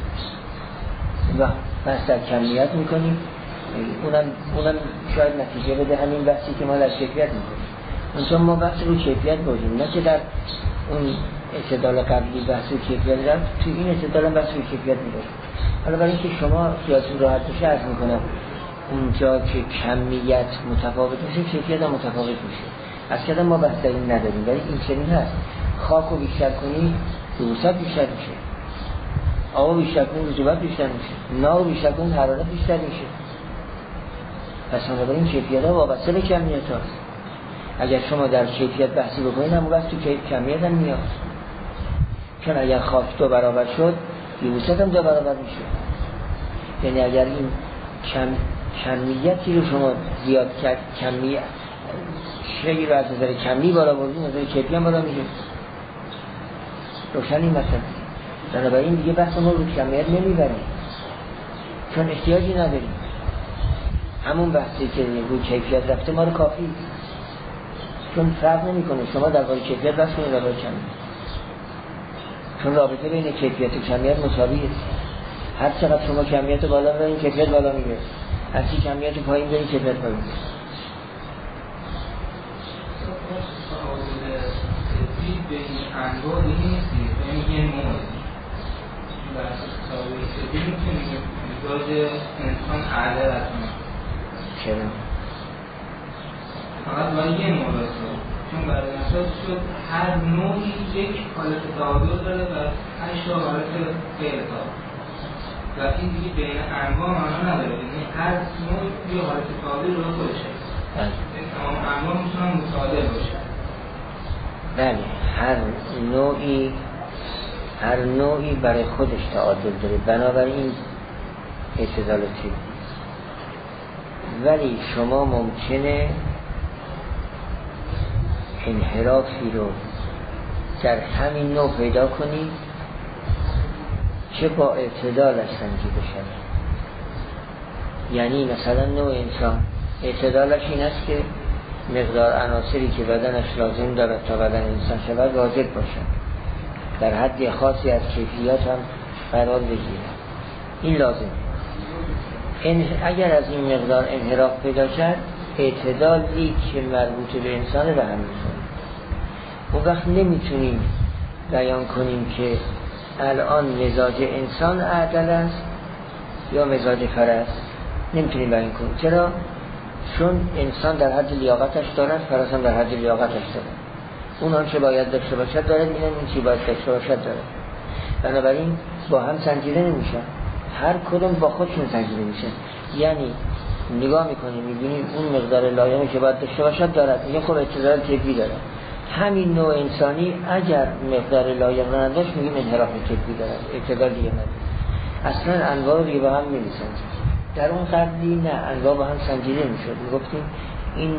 و بحث در کمیت میکنیم. اونم, اونم شاید نتیجه بده همین بحثی که ما در کیفیت میکنیم. منطقه ما بحث رو کیفیت بودیم، نه که در اون اعتدال قبلی بحث رو کیفیت دارم، توی این اعتدال هم بحث رو کیفیت میدارم. حالا برای اینکه شما خیالتون راحت بشه عرض میکنم اونجا که کمیت متفاوت میشه کیفیت هم متفاوت میشه. از کردن ما بحث در این نداریم، ولی این چنین هست. خاک رو بیشتر کنی رطوبت بیشتر میشه، آب بیشتر کنی رطوبت بیشتر میشه، نار بیشتر کنی حرارت بیشتر میشه. پس بنابراین کیفیت ها وابسته به کمیت هاست. اگر شما در کیفیت بحثی بکنید هم وقت تو کمیت هم میاد، چون اگر خاک دو برابر شد یبوست هم دو برابر میشه. یعنی اگر این کم کمیتی رو شما زیاد کرد، کمی شیعی رو از نظر کمی بالا بردیم، از نظر کیفی هم بالا میشه. روشن این مثلا بنابراین دیگه بحث ما رو کمیت نمیبریم چون احتیاجی نداریم. همون بحثی که رو کیفیت رفته ما رو کافی، چون فرق نمیکنه شما در واقع کیفیت بحث کنید در واقع کمیت، چون رابطه بین کیفیت و کمیت مساویه. هر چقدر شما کمیت بالا برین کیفیت بالا میره، هر چی کمیت پایین برین کیفیت پایین میره. به این انواع دیگه نیستی، یعنی یه مورد بحث تساوی سبیل میتونیم مزاج انسان اعلی رسونه چرا؟ فقط باید یه مورد شد، چون برای نشاد شد هر نوعی یک حالت تعادل داره و هشت حالت غیر تعادل و این دیگه بین انواع معنا نداره، یعنی هر نوعی یه حالت تعادل رو خودشه، این تمام انواع میتونن متعادل باشه. بله هر نوعی هر نوعی برای خودش تعادل داره، بنابراین اعتدالتی. ولی شما ممکنه انحرافی رو در همین نوع پیدا کنید که با اعتدالش سنجیده شده. یعنی مثلا نوع انسان اعتدالش این است که مقدار عناصری که بدنش لازم دارد تا بدن انسان شود واجب باشد، در حد خاصی از کیفیات هم قرار بگیرد. این لازم. این اگر از این مقدار انحراف پیدا شد، اعتدالی که مربوط به انسان به هم می‌خوره. اون وقت نمیتونیم بیان کنیم که الان مزاج انسان اعدل است یا مزاج فرس، نمیتونیم بیان کنیم. چرا؟ چون انسان در حد لیاقتش دارد، فرس هم در حد لیاقتش دارد. اون آنچه باید داشته باشد دارد، این هم این چی باید داشته باشد دارد. بنابراین با هم سنجیده نمیشن، هر کدوم با خودشون سنجیده میشن. یعنی نگاه میکنیم میبینیم اون مقدار لایقی که باید داشته باشد دارد، میگه خب اعتدال طبی داره. همین نوع انسانی اگر مقدار لایق را نداشت میگیم انحراف طبی دارد، اعتدال دیگه نداره. اصلا انواع رو دیگه با هم نمیسنجیم. در اون قبلی نه، انواع با هم سنجیده میشد. میگفتیم این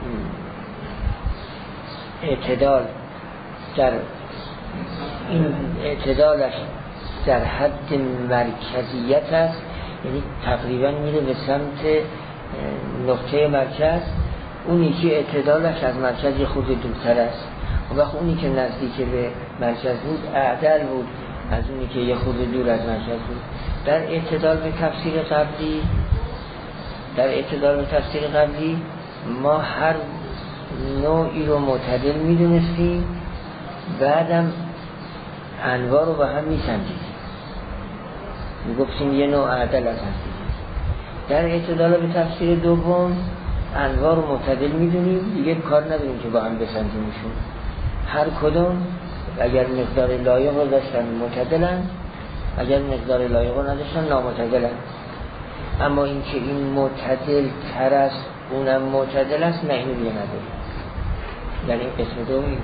اعتدال در این اعتدالش در حد مرکزیت است، یعنی تقریبا میره به سمت نقطه مرکز. اونی که اعتدالش از مرکز خود دورتر است، و وقت اونی که نزدیک به مرکز بود اعدل بود از اونی که یه خود دور از مرکز بود. در اعتدال به تفسیر قبلی در اعتدال به تفسیر قبلی ما هر نوعی رو معتدل میدونستیم، بعدم انواع رو با هم میسنجیدیم، میگفتیم یه نوع اعدل از هم دیگه. در اعتدال به تفسیر دوم انواع رو معتدل میدونیم، دیگه کار نداریم که با هم بسنجیمشون. هر کدوم اگر مقدار لایق رو داشتن معتدلن، اگر مقدار لایق رو نداشتن نامعتدلن. اما این که این معتدل تر است اونم معتدل است، نه اینو دیگه نداریم. یعنی این قسم دوم این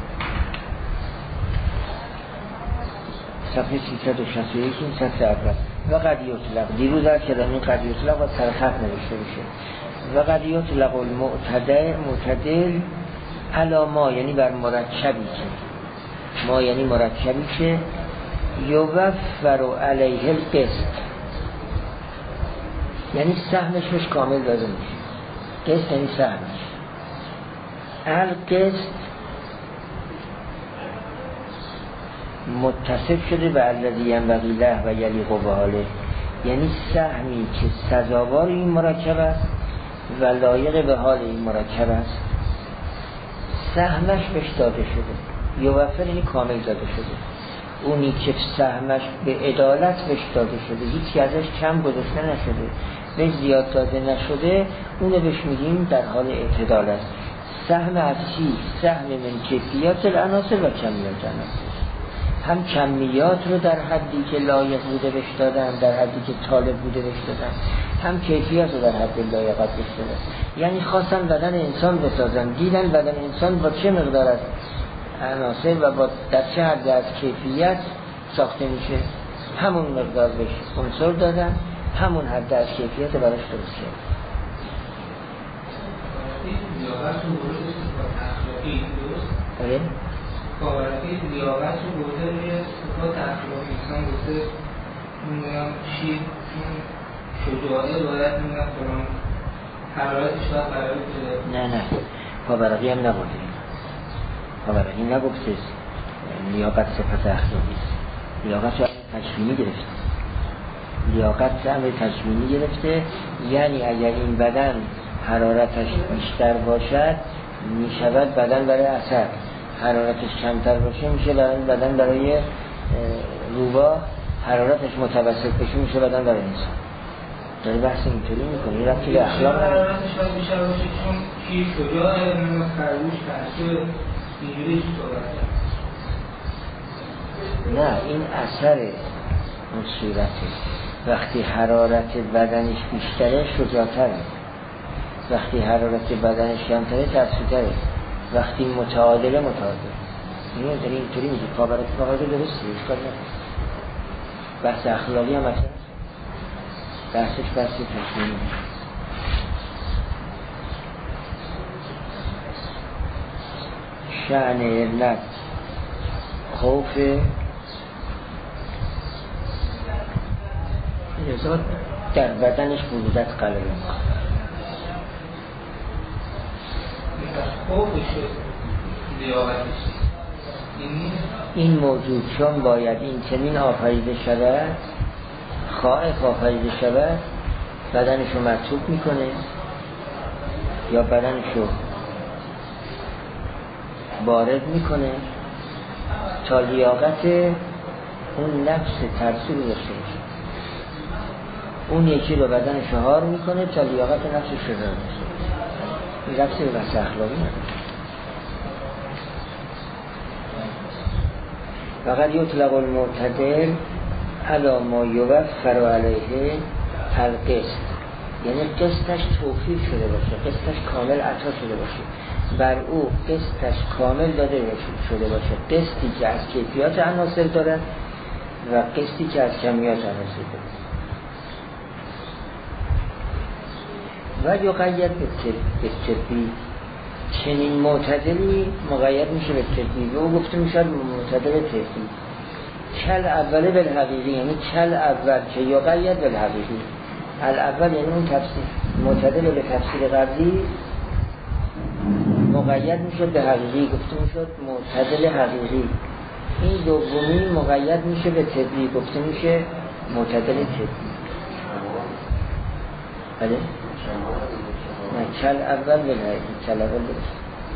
صفحه سیصد و شصت و یک این صفحه اول. و قد یطلق، دیروز در کردم این قد یطلق و سرخط نوشته بشه. و قد یطلق المعتدل معتدل علی ما، یعنی بر مرکبی که ما یعنی مرکبی که یوفر علیه القسط، یعنی سهمش بهش کامل داده میشه. قسط یعنی سهمش. القسط متصف شده به الذی ینبغی له و یلیق بحاله، یعنی سهمی که سزاوار این مرکب است و لایق به حال این مرکب است. سهمش بهش داده شده، یوفر یعنی کامل داده شده. اونی که سهمش به عدالت بهش داده شده، هیچی ازش کم گذاشته نشده، بهش زیاد داده نشده، اونو بهش میگیم در حال اعتدال است. سهم از چی؟ سهم من کیفیات العناصر و کمیات العناصر. هم کمیات رو در حدی که لایق بوده بهش دادن، در حدی که طالب بوده بهش دادن، هم کیفیات رو در حد لایقت بهش دادن. یعنی خواستن بدن انسان بسازن، دیدن بدن انسان با چه مقدار از عناصر و با در چه حد از کیفیت ساخته میشه، همون مقدار بهش عنصر دادن، همون حد از کیفیت براش درست کرد. آره؟ باورکی لیاقت رو برده روی صفات اخلاقی انسان گفته میگم چی شجاعه باید میگم فلان حرارتش باید قرار بده. نه نه باورکی هم نبوده. باورکی نگفته لیاقت صفت اخلاقی است. لیاقت رو تشمینی گرفته. لیاقت امر تشمینی گرفته، یعنی اگر این بدن حرارتش بیشتر باشد میشود بدن برای اثر، حرارتش کمتر باشه میشه بدن برای روباه، حرارتش متوسط بشه میشه بدن برای انسان. داره بحث اینطوری میکنه. این رفتی به اخلاق نداره. حرارتش باید بیشتر باشه چون کی شجاعه من خرگوش تحصیل اینجوری صحبت. نه این اثر اون صورته. وقتی حرارت بدنش بیشتره شجاعتره، وقتی حرارت بدنش کمتره ترسوتره، وقتی متعادله متعادل. اینو داری اینطوری میگه کابرت کابرت درسته اشکال نداره. بحث اخلاقی هم مثلا بحثش بحث تشمیلی شأن علت خوف لذا در بدنش بودت قلبه خوفش لیاقتش این موجود چون باید این چنین آفریده شود، خائف آفریده شود، بدنشو مرطوب میکنه یا بدنشو بارد میکنه تا لیاقت اون نفس ترسی رو داشته باشه. اون یکی رو بدنش هار میکنه تا لیاقت نفسش رو داشته باشه. این رفتی به بحث اخلاقی نداره. فقط یطلق المعتدل علی ما یوفر علیه القسط، یعنی قسطش توفیر شده باشه، قسطش کامل عطا شده باشه، بر او قسطش کامل داده شده باشه، قسطی که از کیفیات عناصر دارد و قسطی که از کمیات عناصر دارد. و یقید به طبی، چنین معتدلی مقید میشه به طبی و او گفته میشه معتدل طبی. کل اوله بالحقیقی، یعنی کل اول که یقید بالحقیقی، الاول یعنی اون تفسیر معتدل به تفسیر قبلی مقید میشه به حقیقی، گفته میشه معتدل حقیقی. این دومی مقید میشه به طبی، گفته میشه معتدل طبی. بله؟ نه، کل اول بالحقیقی، کل اول بالحقیقی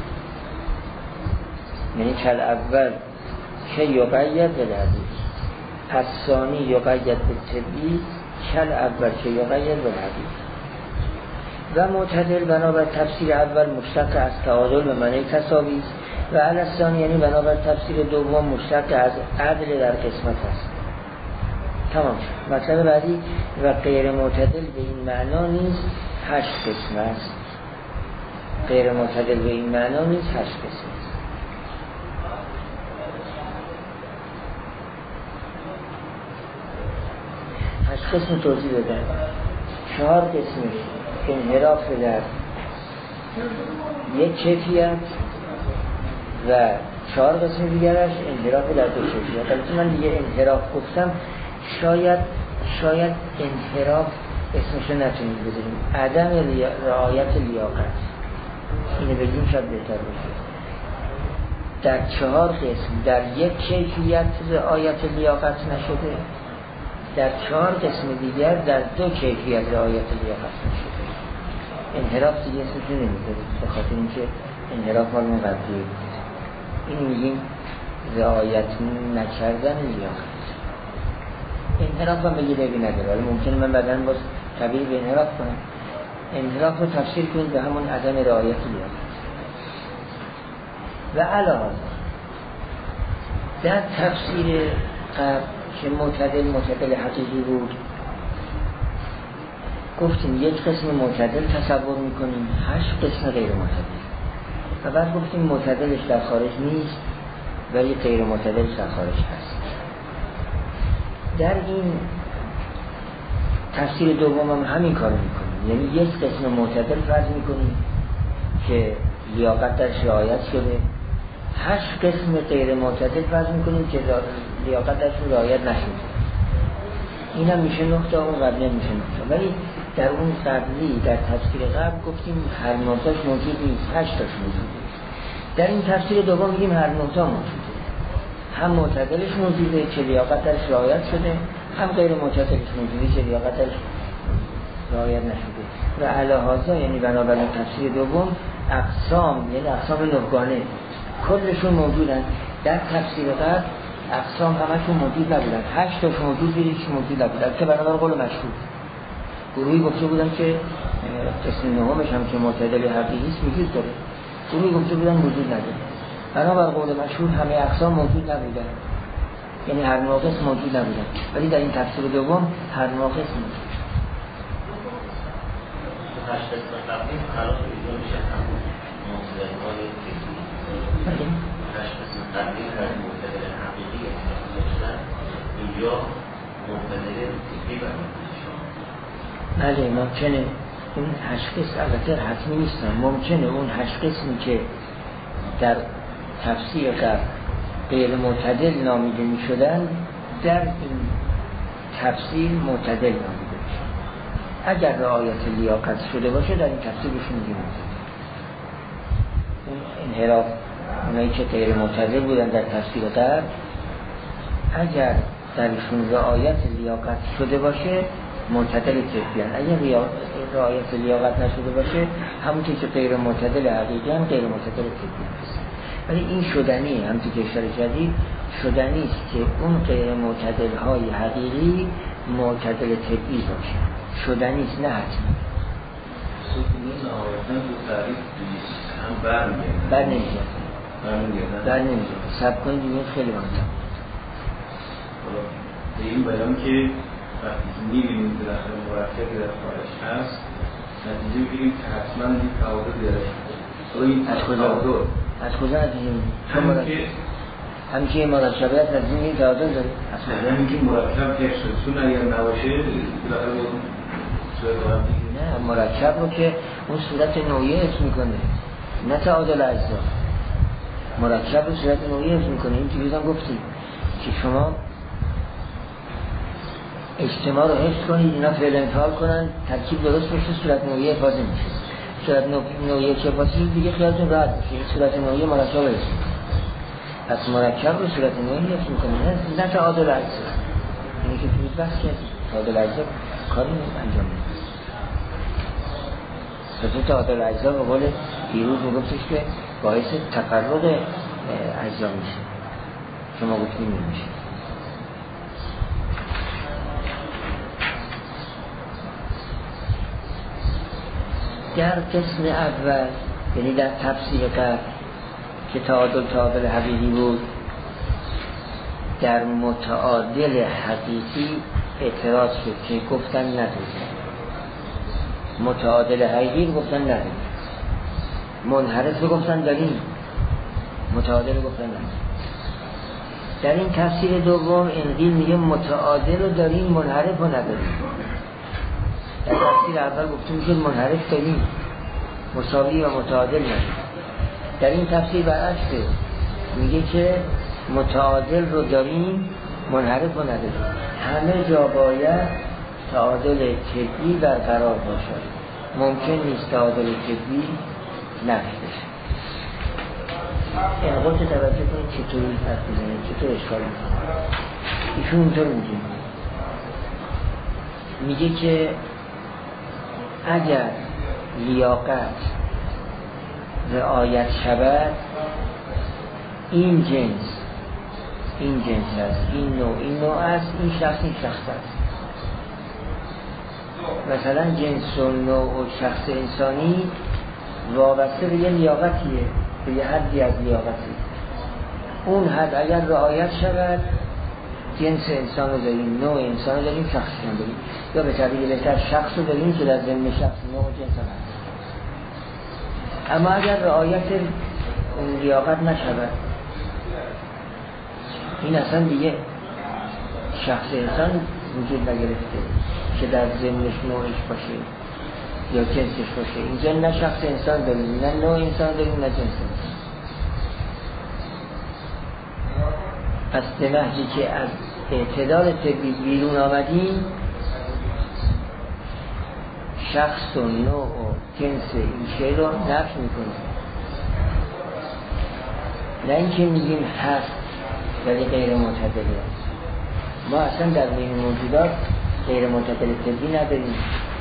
یعنی کل اول که یقید بالحقیقی، پس ثانی یقید به طبی، کل اول که یقید بالحقیقی. و معتدل بنابر تفسیر اول مشتق از تعادل به معنی تساوی است و علی الثانی یعنی بنابر تفسیر دوم مشتق از عدل در قسمت است. تمام شد. مطلب بعدی و غیر معتدل به این معنا نیست، هشت قسم است. غیر معتدل به این معنا نیست، هشت قسم است. هشت قسم توضیح بدن. چهار قسمش انحراف در یک کیفیت و چهار قسم دیگرش انحراف در دو کیفیت. البته من دیگه انحراف گفتم، شاید شاید انحراف اسمشو نتونید بذاریم، عدم رعایت لیاقت، اینو بگیم شاید بهتر باشه. در چهار قسم در یک کیفیت رعایت لیاقت نشده، در چهار قسم دیگر در دو کیفیت رعایت لیاقت نشده. انحراف دیگه اسمشو نمیذاریم به خاطر اینکه انحراف مال من قبلیه بود. این میگیم رعایت نکردن لیاقت. انحراف هم بگی دیگه نداره، ولی ممکنه من بعداً باز تبیین به انحراف کنم. انحراف رو تفسیر کنید به همون عدم رعایت لیاقت. و علاوه در تفسیر قبل که معتدل معتدل حقیقی بود، گفتیم یک قسم معتدل تصور میکنیم، هشت قسم غیر معتدل، و بعد گفتیم معتدلش در خارج نیست ولی غیر معتدلش در خارج هست. در این تفسیر دوم هم همین کار میکنیم، یعنی یک قسم معتدل فرض میکنیم که لیاقت درش رعایت شده، هشت قسم غیر معتدل فرض میکنیم که لیاقت درش رعایت نشده. این هم میشه نقطه، اون قبلی هم میشه نقطه. ولی در اون قبلی در تفسیر قبل گفتیم هر نقطهش موجود نیست، هشت تاش موجوده. در این تفسیر دوم میگیم هر نقطه موجوده، هم معتدلش موجوده که لیاقت درش رعایت شده، هم غیر معتدلش موجوده که لیاقت درش رعایت نشده. و علی هذا یعنی بنابراین تفسیر دوم اقسام، یعنی اقسام نهگانه کلشون موجودن. در تفسیر قبل اقسام همشون موجود نبودن، هشت تاش موجود بود، هیچ موجود نبود. که بنابر قول مشهور گروهی گفته بودن که قسم نهمش هم که معتدل حقیقی است وجود داره، گروهی گفته بودن وجود نداره. بنابر قول مشهور همه اقسام موجود نبودن، یعنی هر ناقص موجود نبودن، ولی در این تفسیر دوم هر ناقص موجود. هشت قسم قبلی خلاص ایجاد میشه همون معتدل‌های طبیعی. هشت قسم قبلی هر معتدل حقیقی داشتن، اینجا معتدل طبیعی برمی‌داشت. بله ممکنه اون هشت قسم البته حتمی نیستن، ممکنه اون هشت قسمی که در تفسیر قبل غیر معتدل نامیده می شدن در این تفسیر معتدل نامیده می شدن. اگر رعایت لیاقت شده باشه در این تفسیر بهشون میگیم معتدل. انحراف اونایی که غیر معتدل بودن در تفسیر قبل اگر درشون رعایت لیاقت شده باشه معتدل طبیعن، اگر رعایت لیاقت نشده باشه همون که غیر معتدل حقیقی هم غیر معتدل طبیعن است. ولی این شدنی همونطور که اشاره کردید شدنی است که اون غیر معتدل های حقیقی معتدل طبیعی باشه، شدنی است نه حتما. هم بر میگردن بر نمیگردن بر میگردن بر نمیگردن سب کنید دیگه خیلی مهمه. به این بیان که وقتی میبینیم که داخل مرکبی در خارج هست نتیجه بگیریم که حتما این تعادل داره. از کجا؟ از کجا نتیجه بگیریم؟ همین که مرکبیت از این تعادل داره. همین که مرکب حفظتون اگر نباشه داخل صورت نه مرکب رو که اون صورت نوعی حفظ میکنه نه تعادل اجزا. مرکب رو صورت نوعی حفظ میکنه. این چیزی هم گفتیم که شما اجتماع رو حفظ کنید اینا فعل انفعال کنن ترکیب درست بشه صورت نوعی حفاظه میشه. صورت نوعی که حفاظه دیگه خیالتون راحت بشه. این صورت نوعی مرکب رو حفظ میکنه. پس مرکب رو صورت نوعی حفظ میکنه نه تعادل اجزا. اینی که توی بحث کردیم تعادل اجزا کاری انجام میده. پس تعادل اجزا به قول دیروز میگفتش که باعث تفرق اجزا میشه. شما گفتیم نمیشه. در قسم اول یعنی در تفسیر قبل که تعادل تعادل حقیقی بود در متعادل حقیقی اعتراض شد که گفتن نداریم. متعادل حقیقی گفتن نداریم. منحرف گفتن داریم. متعادل گفتن نداریم. در این تفسیر دوم انقیل میگه متعادل رو داریم منحرف رو نداریم. در تفسیر اول گفتیم که منحرف داریم مساوی و متعادل نداریم. در این تفسیر برعکسه میگه که متعادل رو داریم منحرف رو نداریم. همه جا باید تعادل طبیعی برقرار باشد. ممکن نیست تعادل طبیعی نفی بشه. این قلت توجه کنید چطوری حرف بزنید چطور اشکال میکنه. ایشون اونطور میگه میگه که اگر لیاقت رعایت شود این جنس این جنس است این نوع این نوع است این شخص این شخص است. مثلا جنس و نوع و شخص انسانی وابسته به یه لیاقتیه به یه حدی از لیاقتی. اون حد اگر رعایت شود جنس انسان رو داریم نوع انسان رو داریم شخص رو داریم یا به تعبیر بهتر شخص رو داریم که در ضمن شخص نوع و جنس هم هست. اما اگر رعایت اون لیاقت نشود این اصلا دیگه شخص انسان وجود نگرفته که در ضمنش نوعش باشه یا جنسش باشه. اینجا نه شخص انسان داریم نه نوع انسان داریم نه جنس انسان. پس به نحوی که از اعتدال طبیعی بیرون آمدیم شخص و نوع و جنس این شی رو نفی میکنیم. نه اینکه میگیم هست ولی غیر معتدله. ما اصلا در بین موجودات غیر معتدل طبیعی نداریم.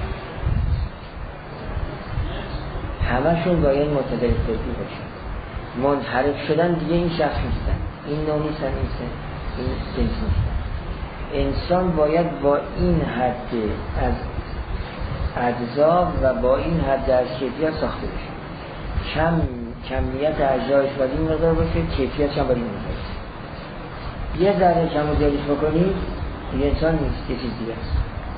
همشون باید معتدل طبیعی باشن. منحرف شدن دیگه این شخص نیستن این نوع نیستن این جنس نیستن. انسان باید با این حد از اجزا و با این حد از کیفیت ساخته بشه. کم کمیت اجزایش باید این مقدار باشه کیفیتش هم باید این مقدار باشه. یه ذره کم و زیادش بکنید دیگه انسان نیست یه چیز دیگه است.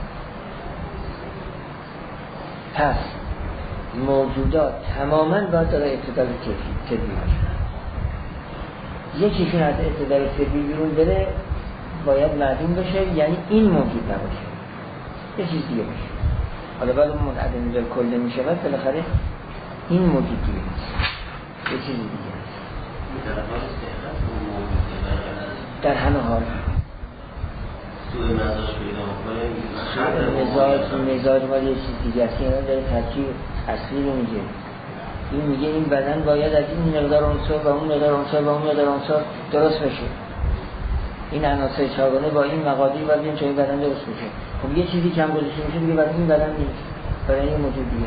پس موجودات تماما باید داره اعتدال طبیعی باشه. یکیشون از اعتدال طبیعی بیرون بره باید معدوم بشه یعنی این موجود نباشه یه چیز دیگه باشه. حالا باید اون منعدم در کل نمیشه باید بالاخره این موجود دیگه نیست یه چیز دیگه است. در همه حال مزاج مزاج باید یه چیز دیگه است. یعنی داره ترکیب اصلی رو میگه این میگه این بدن باید از این مقدار عنصر و اون مقدار عنصر و اون مقدار عنصر درست بشه، این عناصر چهارگانه با این مقادیر باید این چنین بدن درست بشه. خب یه چیزی کم گذاشته میشه دیگه برای این بدن نیست، برای این موجود دیگه.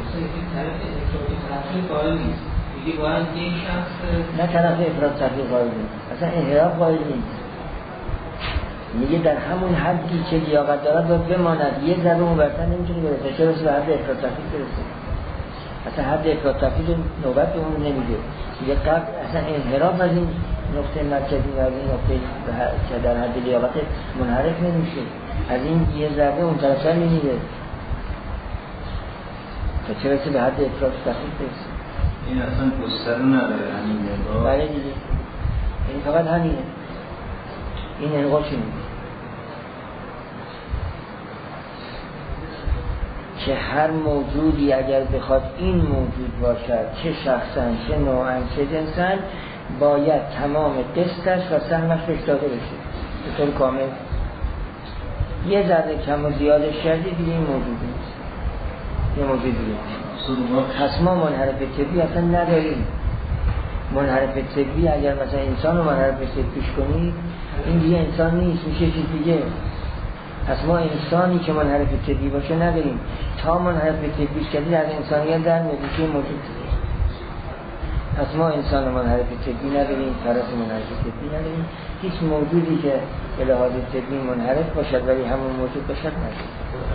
دیگه باید یک شخص نه طرف افراد تحقیق قائل نیست، اصلا انحراف قائل نیست، میگه در همون حدی که لیاقت دارد باید بماند، یه ذره اون برتر نمیتونه برسه، چه برسه به حد افراد تحقیق برسه، اصلا حد افراد تحقیق نوبت به اون نمیده، میگه قبل اصلا انحراف از این نقطه مرکزی و از این نقطه که در حد لیاقت منحرف نمیشه، از این یه ذره اون طرف نمیده تا چه برسه به حد افراد تحقیق برسه. این اصلا گستره نداره همین نگاه. بله دیگه، این فقط همینه، این انقا چی میگه که هر موجودی اگر بخواد این موجود باشد، چه شخصا چه نوعا چه جنسا، باید تمام قسطش و سهمش بهش داده بشه به طور کامل. یه ذره کم و زیادش کردی دیگه این موجود نیست، یه موجود دیگه. پس ما منحرف طبی اصلا نداریم. منحرف طبی اگر مثلا انسان رو منحرف طبیش کنی این دیگه انسان نیست، میشه چیز دیگه. پس ما انسانی که منحرف طبی باشه نداریم، تا منحرف طبیش کردی در انسانیت در میاد که موجود دیگه. پس ما انسان منحرف طبی نداریم، طرف منحرف طبی نداریم، هیچ موجودی که به لحاظ طبی منحرف باشد ولی همون موجود باشد نداریم.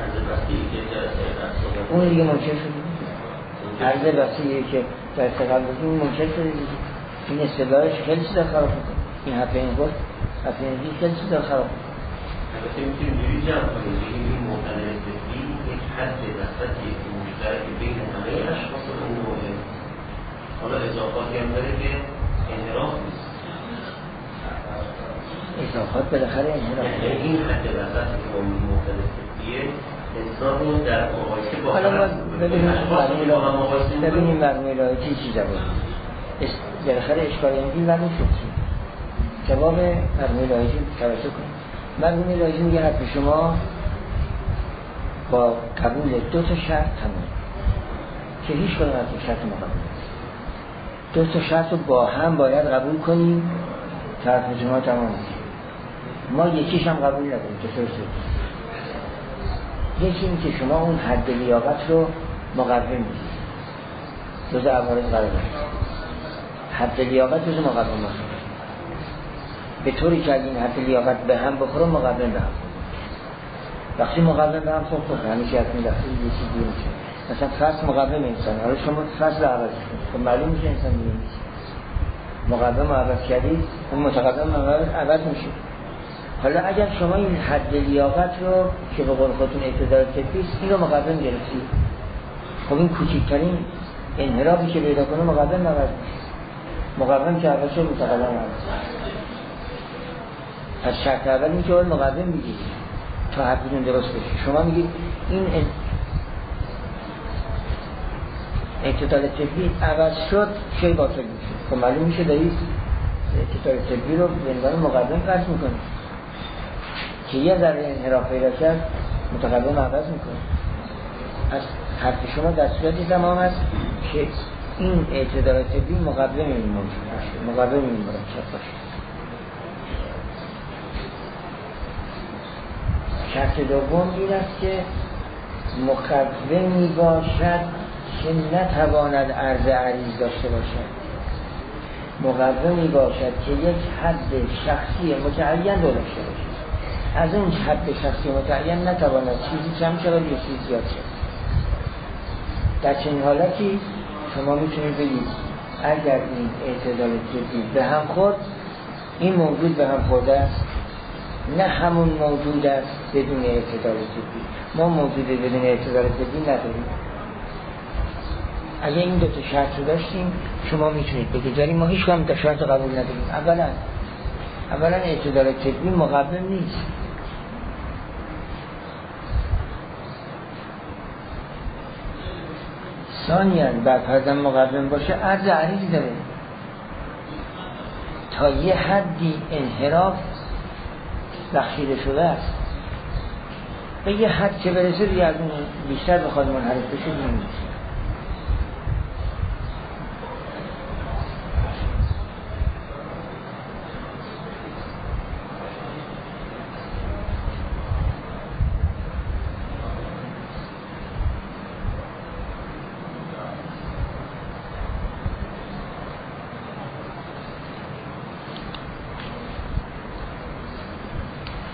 اون دیگه منکر شده، عرض بسیاری که در قبل این منکر شده دیگه. این اصطلاحش خیلی چیزا خراب میکنه، این حرف این گفت حرف این خیلی چیزا خراب میکنه. البته میتونیم جوری جمع کنیم بگیم این معتدل طبی یک حد وسطی مشترک بین همه اشخاص اون موضوع، حالا اضافاتی هم داره که انحراف نیست. اضافات بالاخره انحراف این حد وسطی که معتدل طبیه انسان در مقایسه با حالا ما ببینیم مرموم الهی چی چیزا بود بالاخره اشکال اینجی مرموم شد چی جواب مرموم الهی توجه کنیم. مرموم الهی میگه حد شما با قبول دو تا شرط تمام که هیچ کنم از شرط مقابل دو تا شرط رو با هم باید قبول کنیم طرف شما تمام میشه. ما یکیش هم قبول نداریم که فرسید. یکی این که شما اون حد لیاقت رو مقرر میدید، جز عوارض قرار میدید، حد لیاقت جز مقرر میدید به طوری که این حد لیاقت به هم بخوره مقرر به هم. وقتی مقرر به هم خب خب همیشه حتمی دخلی یه چیزی میشه. مثلا فصل مقرر انسان، حالا شما فصل عوض کنید خب معلوم میشه انسان دیگه نیست. مقرر عوض کردید اون متقدم عوض میشه. حالا اگر شما این حد لیاقت رو که به قول خودتون اعتدال طبیست این رو مقدم گرفتید، خب این کوچکترین انحرافی که پیدا کنه مقدم عوض میشه. مقدم که عوض شد متقدم عوض. پس شرط اول این که باید مقدم بگید تا حدتون درست بشه. شما میگید این اعتدال طبی عوض شد شی باطل میشه. خب معلوم میشه دارید اعتدال طبی رو به عنوان مقدم فرض میکنید که یه ذره انحراف پیدا کرد متقدم عوض میکنه. از حرف شما در صورتی تمام است که این اعتدال طبی مقدم این موجود باشه، مقدم این مرکب باشه. شرط دوم این است که مقدمی باشد که نتواند عرض عریض داشته باشد. مقدمی باشد که یک حد شخصی متعین داشته باشد، از اون حد شخصی متعین نتواند چیزی کم شود یا چیزی زیاد شد. در چنین حالتی شما میتونید بگید اگر این اعتدال طبی به هم خورد این موجود به هم خورده است، نه همون موجود است بدون اعتدال طبی. ما موجود بدون اعتدال طبی نداریم. اگه این دو تا شرط رو داشتیم شما میتونید بگید داریم ما هیچ کم شرط قبول نداریم. اولا اولا اعتدال طبی مقدم نیست. ثانیاً بر فرضاً مقدم باشه عرض عریضی داره تا یه حدی انحراف بخشیده شده است، به یه حد که برسه دیگه از اون بیشتر بخواد منحرف بشه نیست.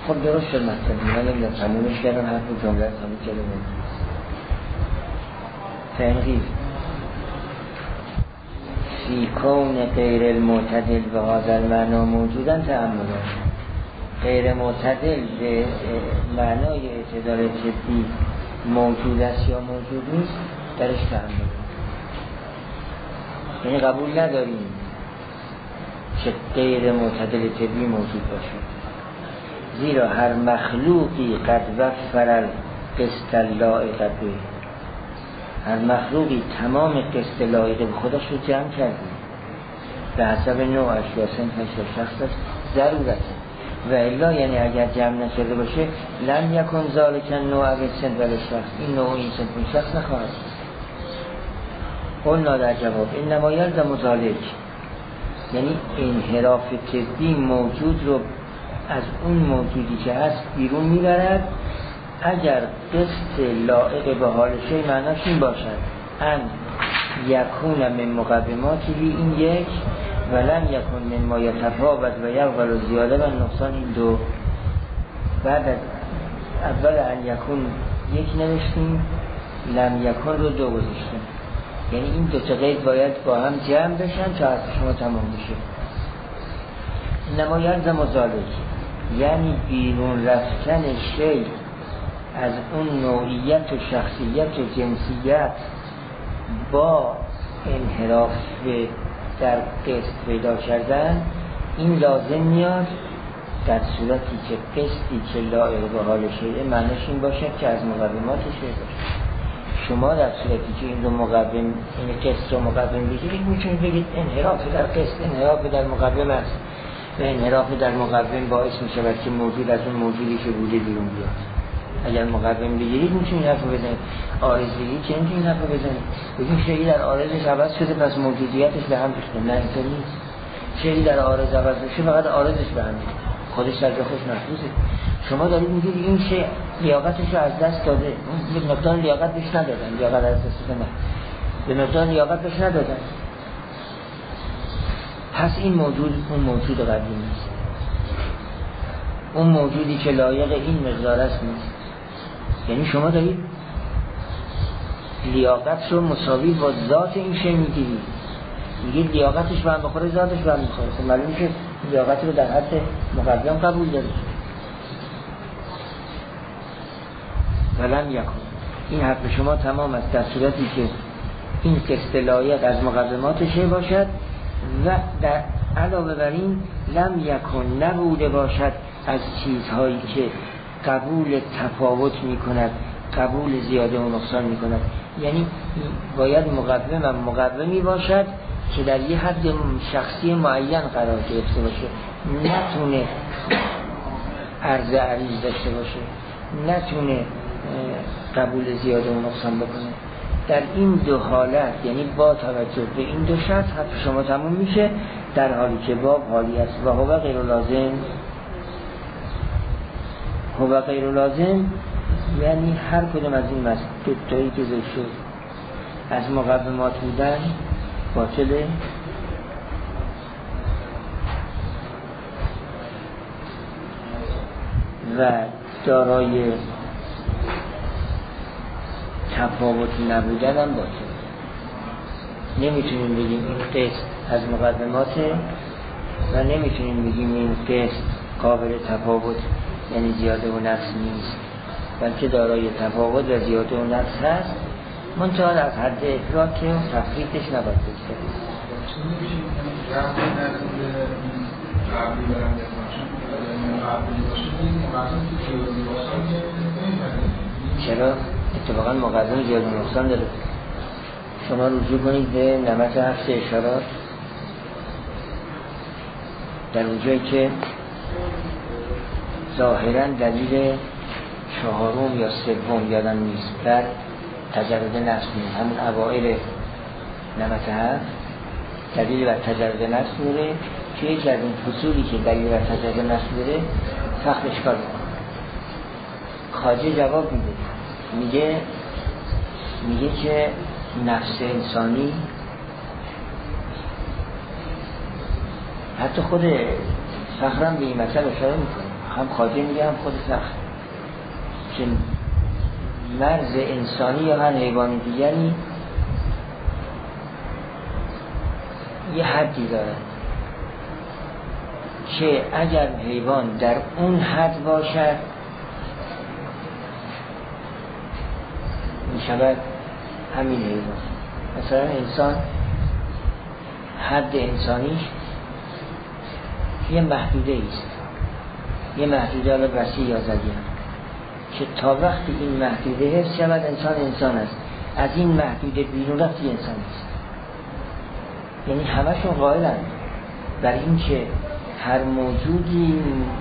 خب درست شد مطلب من نمیدونم تمومش کردم حرف و جمله تموم کردم تنقیز فی کون غیر المعتدل به هذا المعنا موجودن تأملا غیر معتدل به معنای اعتدال جدی موجود است یا موجود نیست درش تأمل یعنی قبول نداریم که غیر معتدل جدی موجود باشه زیرا هر مخلوقی قد وفر القسط اللائق به هر مخلوقی تمام قسط لایق به خودش رو جمع کرده به حسب نوعش یا سنتش یا شخصش ضرورته و الا یعنی اگر جمع نشده باشه لم یکن ذالک نوع به سنت و شخص این نوع این سنت این شخص نخواهد قلنا در جواب این نمایل در مزالک یعنی انحراف جدی موجود رو از اون موجودی که هست بیرون میبرد اگر قسط لائق به حال شی معناش این باشد ان یکون من مقدماتی این یک ولم یکن من ما یتفاوت و یقبل و زیاده و نقصان این دو بعد از اول ان یکون یک نوشتیم لم یکن رو دو گذاشتیم یعنی این دو تا قید باید با هم جمع بشن تا از شما تمام بشه انما یلزم ذالک یعنی بیرون رفتن شی از اون نوعیت و شخصیت و جنسیت با انحراف در قسط پیدا کردن این لازم میاد در صورتی که قسطی که لایق به حال شیء معنیش این باشه که از مقدمات شیء باشه شما در صورتی که این دو مقدم این قسط رو مقدم بگیرید میتونید بگید انحراف در قسط انحراف در مقدم است و انحراف در مقدم باعث می شود که موجود از اون موجودی که بوده بیرون بیاد اگر مقدم بگیرید میتونید حرف بزنید عارض بگیرید چه میتونید حرف بزنید بگیم شیئی در عارضش عوض شده پس موجودیتش به هم ریخته نه اینطور نیست شیئی در عارض عوض بشه فقط عارضش به هم ریخته خودش در جا خوش محفوظه شما دارید میگید این شیء لیاقتش رو از دست داده به مقدار لیاقت بهش ندادن لیاقت از دست دادن به مقدار لیاقت بهش ندادن پس این موجود اون موجود قدیم نیست اون موجودی که لایق این مقدار است نیست یعنی شما دارید لیاقت رو مساوی با ذات این شی میگیرید میگید لیاقتش به هم بخوره ذاتش به هم میخوره خب معلومه که لیاقت رو در حد مقدم قبول دارید ولم یکن این حرف شما تمام است در صورتی که این قسط لایق از مقدمات شی باشد و در علاوه بر این لم یکن نبوده باشد از چیزهایی که قبول تفاوت می کند قبول زیاده و نقصان می کند یعنی باید مقدم هم مقدمی باشد که در یه حد شخصی معین قرار گرفته باشه نتونه عرض عریض داشته باشه نتونه قبول زیاده و نقصان بکنه در این دو حالت یعنی با توجه به این دو شرط حرف شما تموم میشه در حالی که باب حالی است و هو غیر لازم هو غیر لازم یعنی هر کدوم از این مسئله که ذکر شد از مقدمات بودن باطله و دارای تفاوتی نبودن هم باطل نمیتونیم بگیم این قسط از مقدماته و نمیتونیم بگیم این قسط قابل تفاوت یعنی زیاده و نقص نیست بلکه دارای تفاوت و زیاده و نقص هست منتها از حد افراط که تفریطش نباید بگذاریم چرا؟ اتفاقا مقدم زیاده و نقصان داره شما رجوع کنید به نمط هفت اشارات در اونجایی که ظاهرا دلیل چهارم یا سوم یادم نیست بر تجرد نفس میره همون اوائل نمط هفت دلیل بر تجرد نفس میره که یکی از این فصولی که دلیل بر تجرد نفس میره سخت اشکال میکنه خواجه جواب میده میگه میگه که نفس انسانی حتی خود فخرم به این مطلب اشاره میکنه هم خاطر میگه هم خود سخت که مرز انسانی یا هر حیوان دیگری یه حدی داره که اگر حیوان در اون حد باشد میشود همین حیوان. مثلا انسان حد انسانیش یه محدوده ایست، یه محدوده حالا وسیع یا ضیق که تا وقتی این محدوده حفظ شود انسان انسان است، از این محدوده بیرون رفتی انسان است. یعنی همشون قائلن بر این که هر موجودی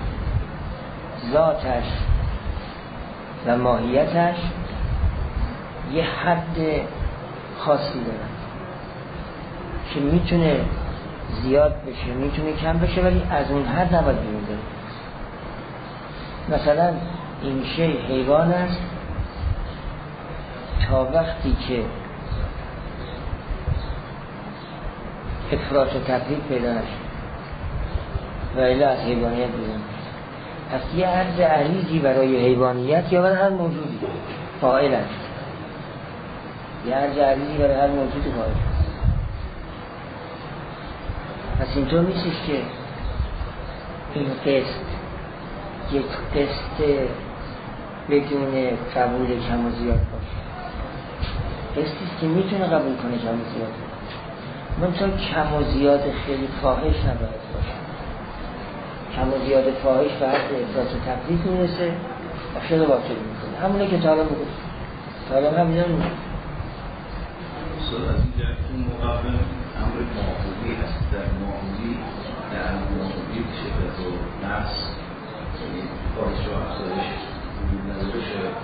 ذاتش و ماهیتش یه حد خاصی داره که میتونه زیاد بشه میتونه کم بشه ولی از اون حد نباید بیرون بره. مثلا این شی حیوان است تا وقتی که افراط و تفرید پیدا نشه و الا از حیوانیت بیرون. پس یه عرض عریضی برای حیوانیت یا برای هر موجودی فاعل است، یه عرض عریضی برای هر موجودی فاعل است. پس اینطور نیستش که این قسط یک قسط بدون قبول کم و زیاد باشه، قسطیست که میتونه قبول کنه کم و زیاد منطقه کم و زیاد خیلی فاحش نباید باشه. کم و زیاد فاحش به حد افراط و تفریط میرسه و خیلی باطل میکنه. همونه که تا حالا بگو تا حالا هم میدونم سوال از اینجا که مقابل امر معاقبی هست. در معاقبی در معاقبی شدت و نفس کارش و افزایش وجود نداره شاید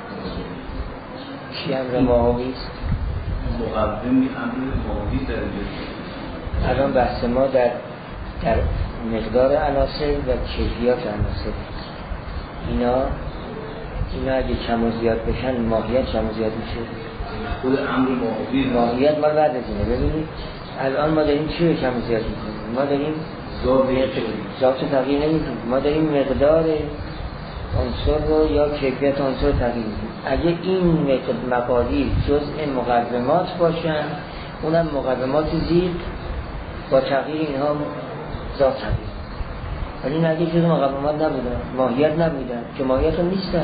چی امر معاقبی است؟ مقابل امر معاقبی در اینجا الان بحث ما در در مقدار عناصر و کیفیات عناصر. اینا اینا اگه کم و زیاد بشن ماهیت کم و زیاد میشه. خود امر معاقبی ماهیت ما بعد از اینه. ببینید الان ما داریم چی رو کم و زیاد میکنیم؟ ما داریم ذات رو تغییر نمیدیم، ما داریم مقدار عنصر رو یا کیفیت عنصر رو تغییر میدیم. اگه این مقادیر جزء مقومات باشن اونم مقومات زیر با تغییر اینها ذات تغییر. ولی این اگه جزء مقومات نبودن ماهیت نبودن که ماهیت هم نیستن.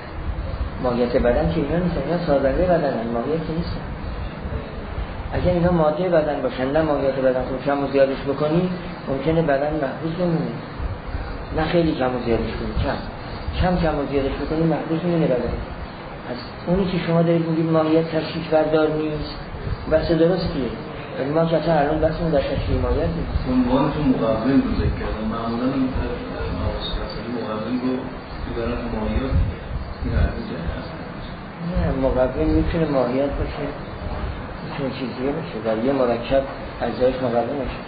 ماهیت بدن که اینا نیستن، اینا سازنده بدن هم. ماهیت که نیستن. اگر اینا ماده بدن باشن نه ماهیت بدن خود کم و زیادش بکنی ممکنه بدن محبوس بمونه. نه خیلی کم و زیادش کنی کم کم کم و زیادش بکنی محبوس میمونه بدن. از اونی که شما دارید میگید ماهیت تشکیل بردار نیست بحث درستیه. ولی ما که الان بحثمون در تشکیل ماهیت نیست. عنوان تو مقابل رو ذکر کردم. معمولا این مواصلاتی مقابل رو دیگران ماهیت این حرفی جایی هست. نه مقابل میتونه ماهیت باشه میتونه چیزیه باشه در یه مرکب اجزایش مقابل باشه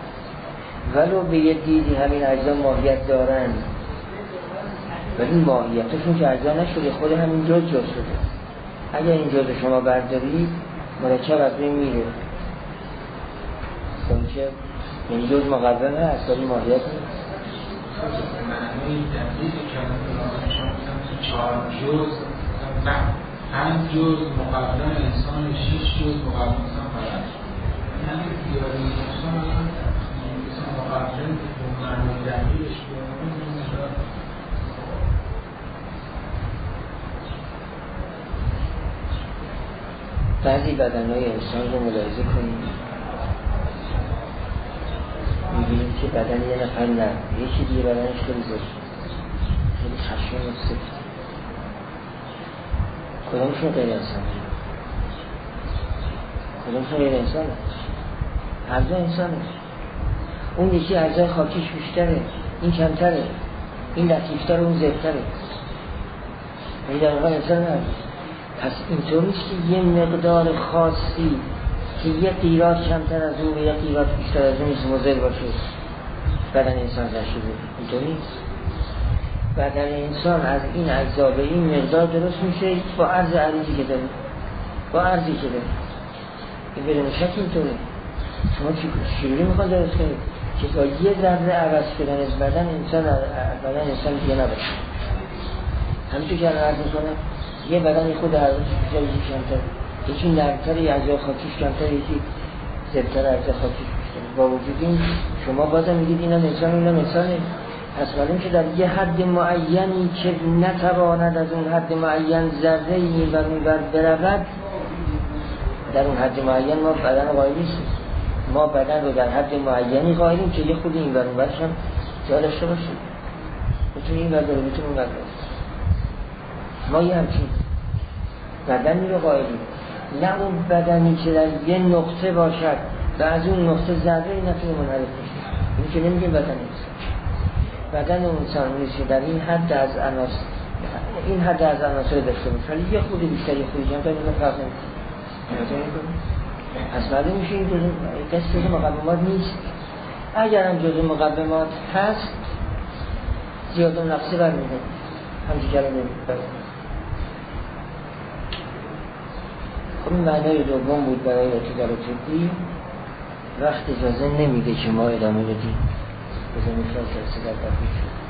ولو به یه دیدی همین اجزا ماهیت دارن ولی ماهیتشون که اجزا نشده خود همین جز جز شده. اگر این جز شما بردارید مرکب از بین میره که این جز مقابل هست ولی ماهیت نیست. معنی دقیق کلمه شما مثلا چهار جز نه پنج جز مقابل انسان شش جز مقابل انسان فرد یعنی دیاری انسان مثلا مقابل معنی دقیقش بعضی بدنهای انسان رو ملاحظه کنید می‌بینید که بدن یه نفر نه یکی دیگه بدنش خیلی زشت خیلی خشن و سفت. کدامشون غیر انسان کدامشون غیر انسان هر دو انسان هست. اون یکی اجزای خاکیش بیشتره این کمتره این لطیفتره اون زفتره این در واقع انسان هست. پس اینطور نیست که یه مقدار خاصی که یه قیراط کمتر از اون یه قیراط بیشتر از اون نیست مضر باشه بدن انسان تشکیل اینطور نیست. بدن انسان از این اجزا به این مقدار درست میشه با عرض عریضی که داره با عرضی که داره این بدون شک اینطوره. شما چی شیروری میخواد درست کنید که با یه ذره عوض کردن از بدن انسان بدن انسان دیگه نباشه. همینطور که الان عرض میکنم یه بدن خود هر روز بیشتر یکی کمتر، یکی نرمتر، یه اعضای خاکیش کمتر، یکی زبتر اعضای خاکیش بیشتر. با وجود این شما بازم میگید اینا انسان اینا انسانه. پس معلوم که در یه حد معینی که نتواند از اون حد معین ذره این و میبر برود، در اون حد معین ما بدن قائل نیستیم. ما بدن رو در حد معینی قائلیم که یه خود این و اون برش هم جا داشته باشیم، میتونی این برداره میتونی اون برداره. ما یه همچین بدنی رو قائلیم، نه اون بدنی که در یه نقطه باشد و از اون نقطه ذره ای نتونه منحرف بشه. این که نمیگیم بدن نیست. بدن انسان نیست که در این حد از عناصر این حد از عناصر داشته باشه، ولی یه خودی بیشتر یه خودی کمتر اینو فرق نمی‌کنه. پس معلوم میشه این جزء قصه مقدمات نیست. اگر هم جزء مقدمات هست زیاد و نقصی برمیده، همچه کلمه نمیده. این معنای دوم بود برای اعتدال جدی. وقت اجازه نمیده که ما ادامه بدیم. بزنید فرصت در تفریح شد.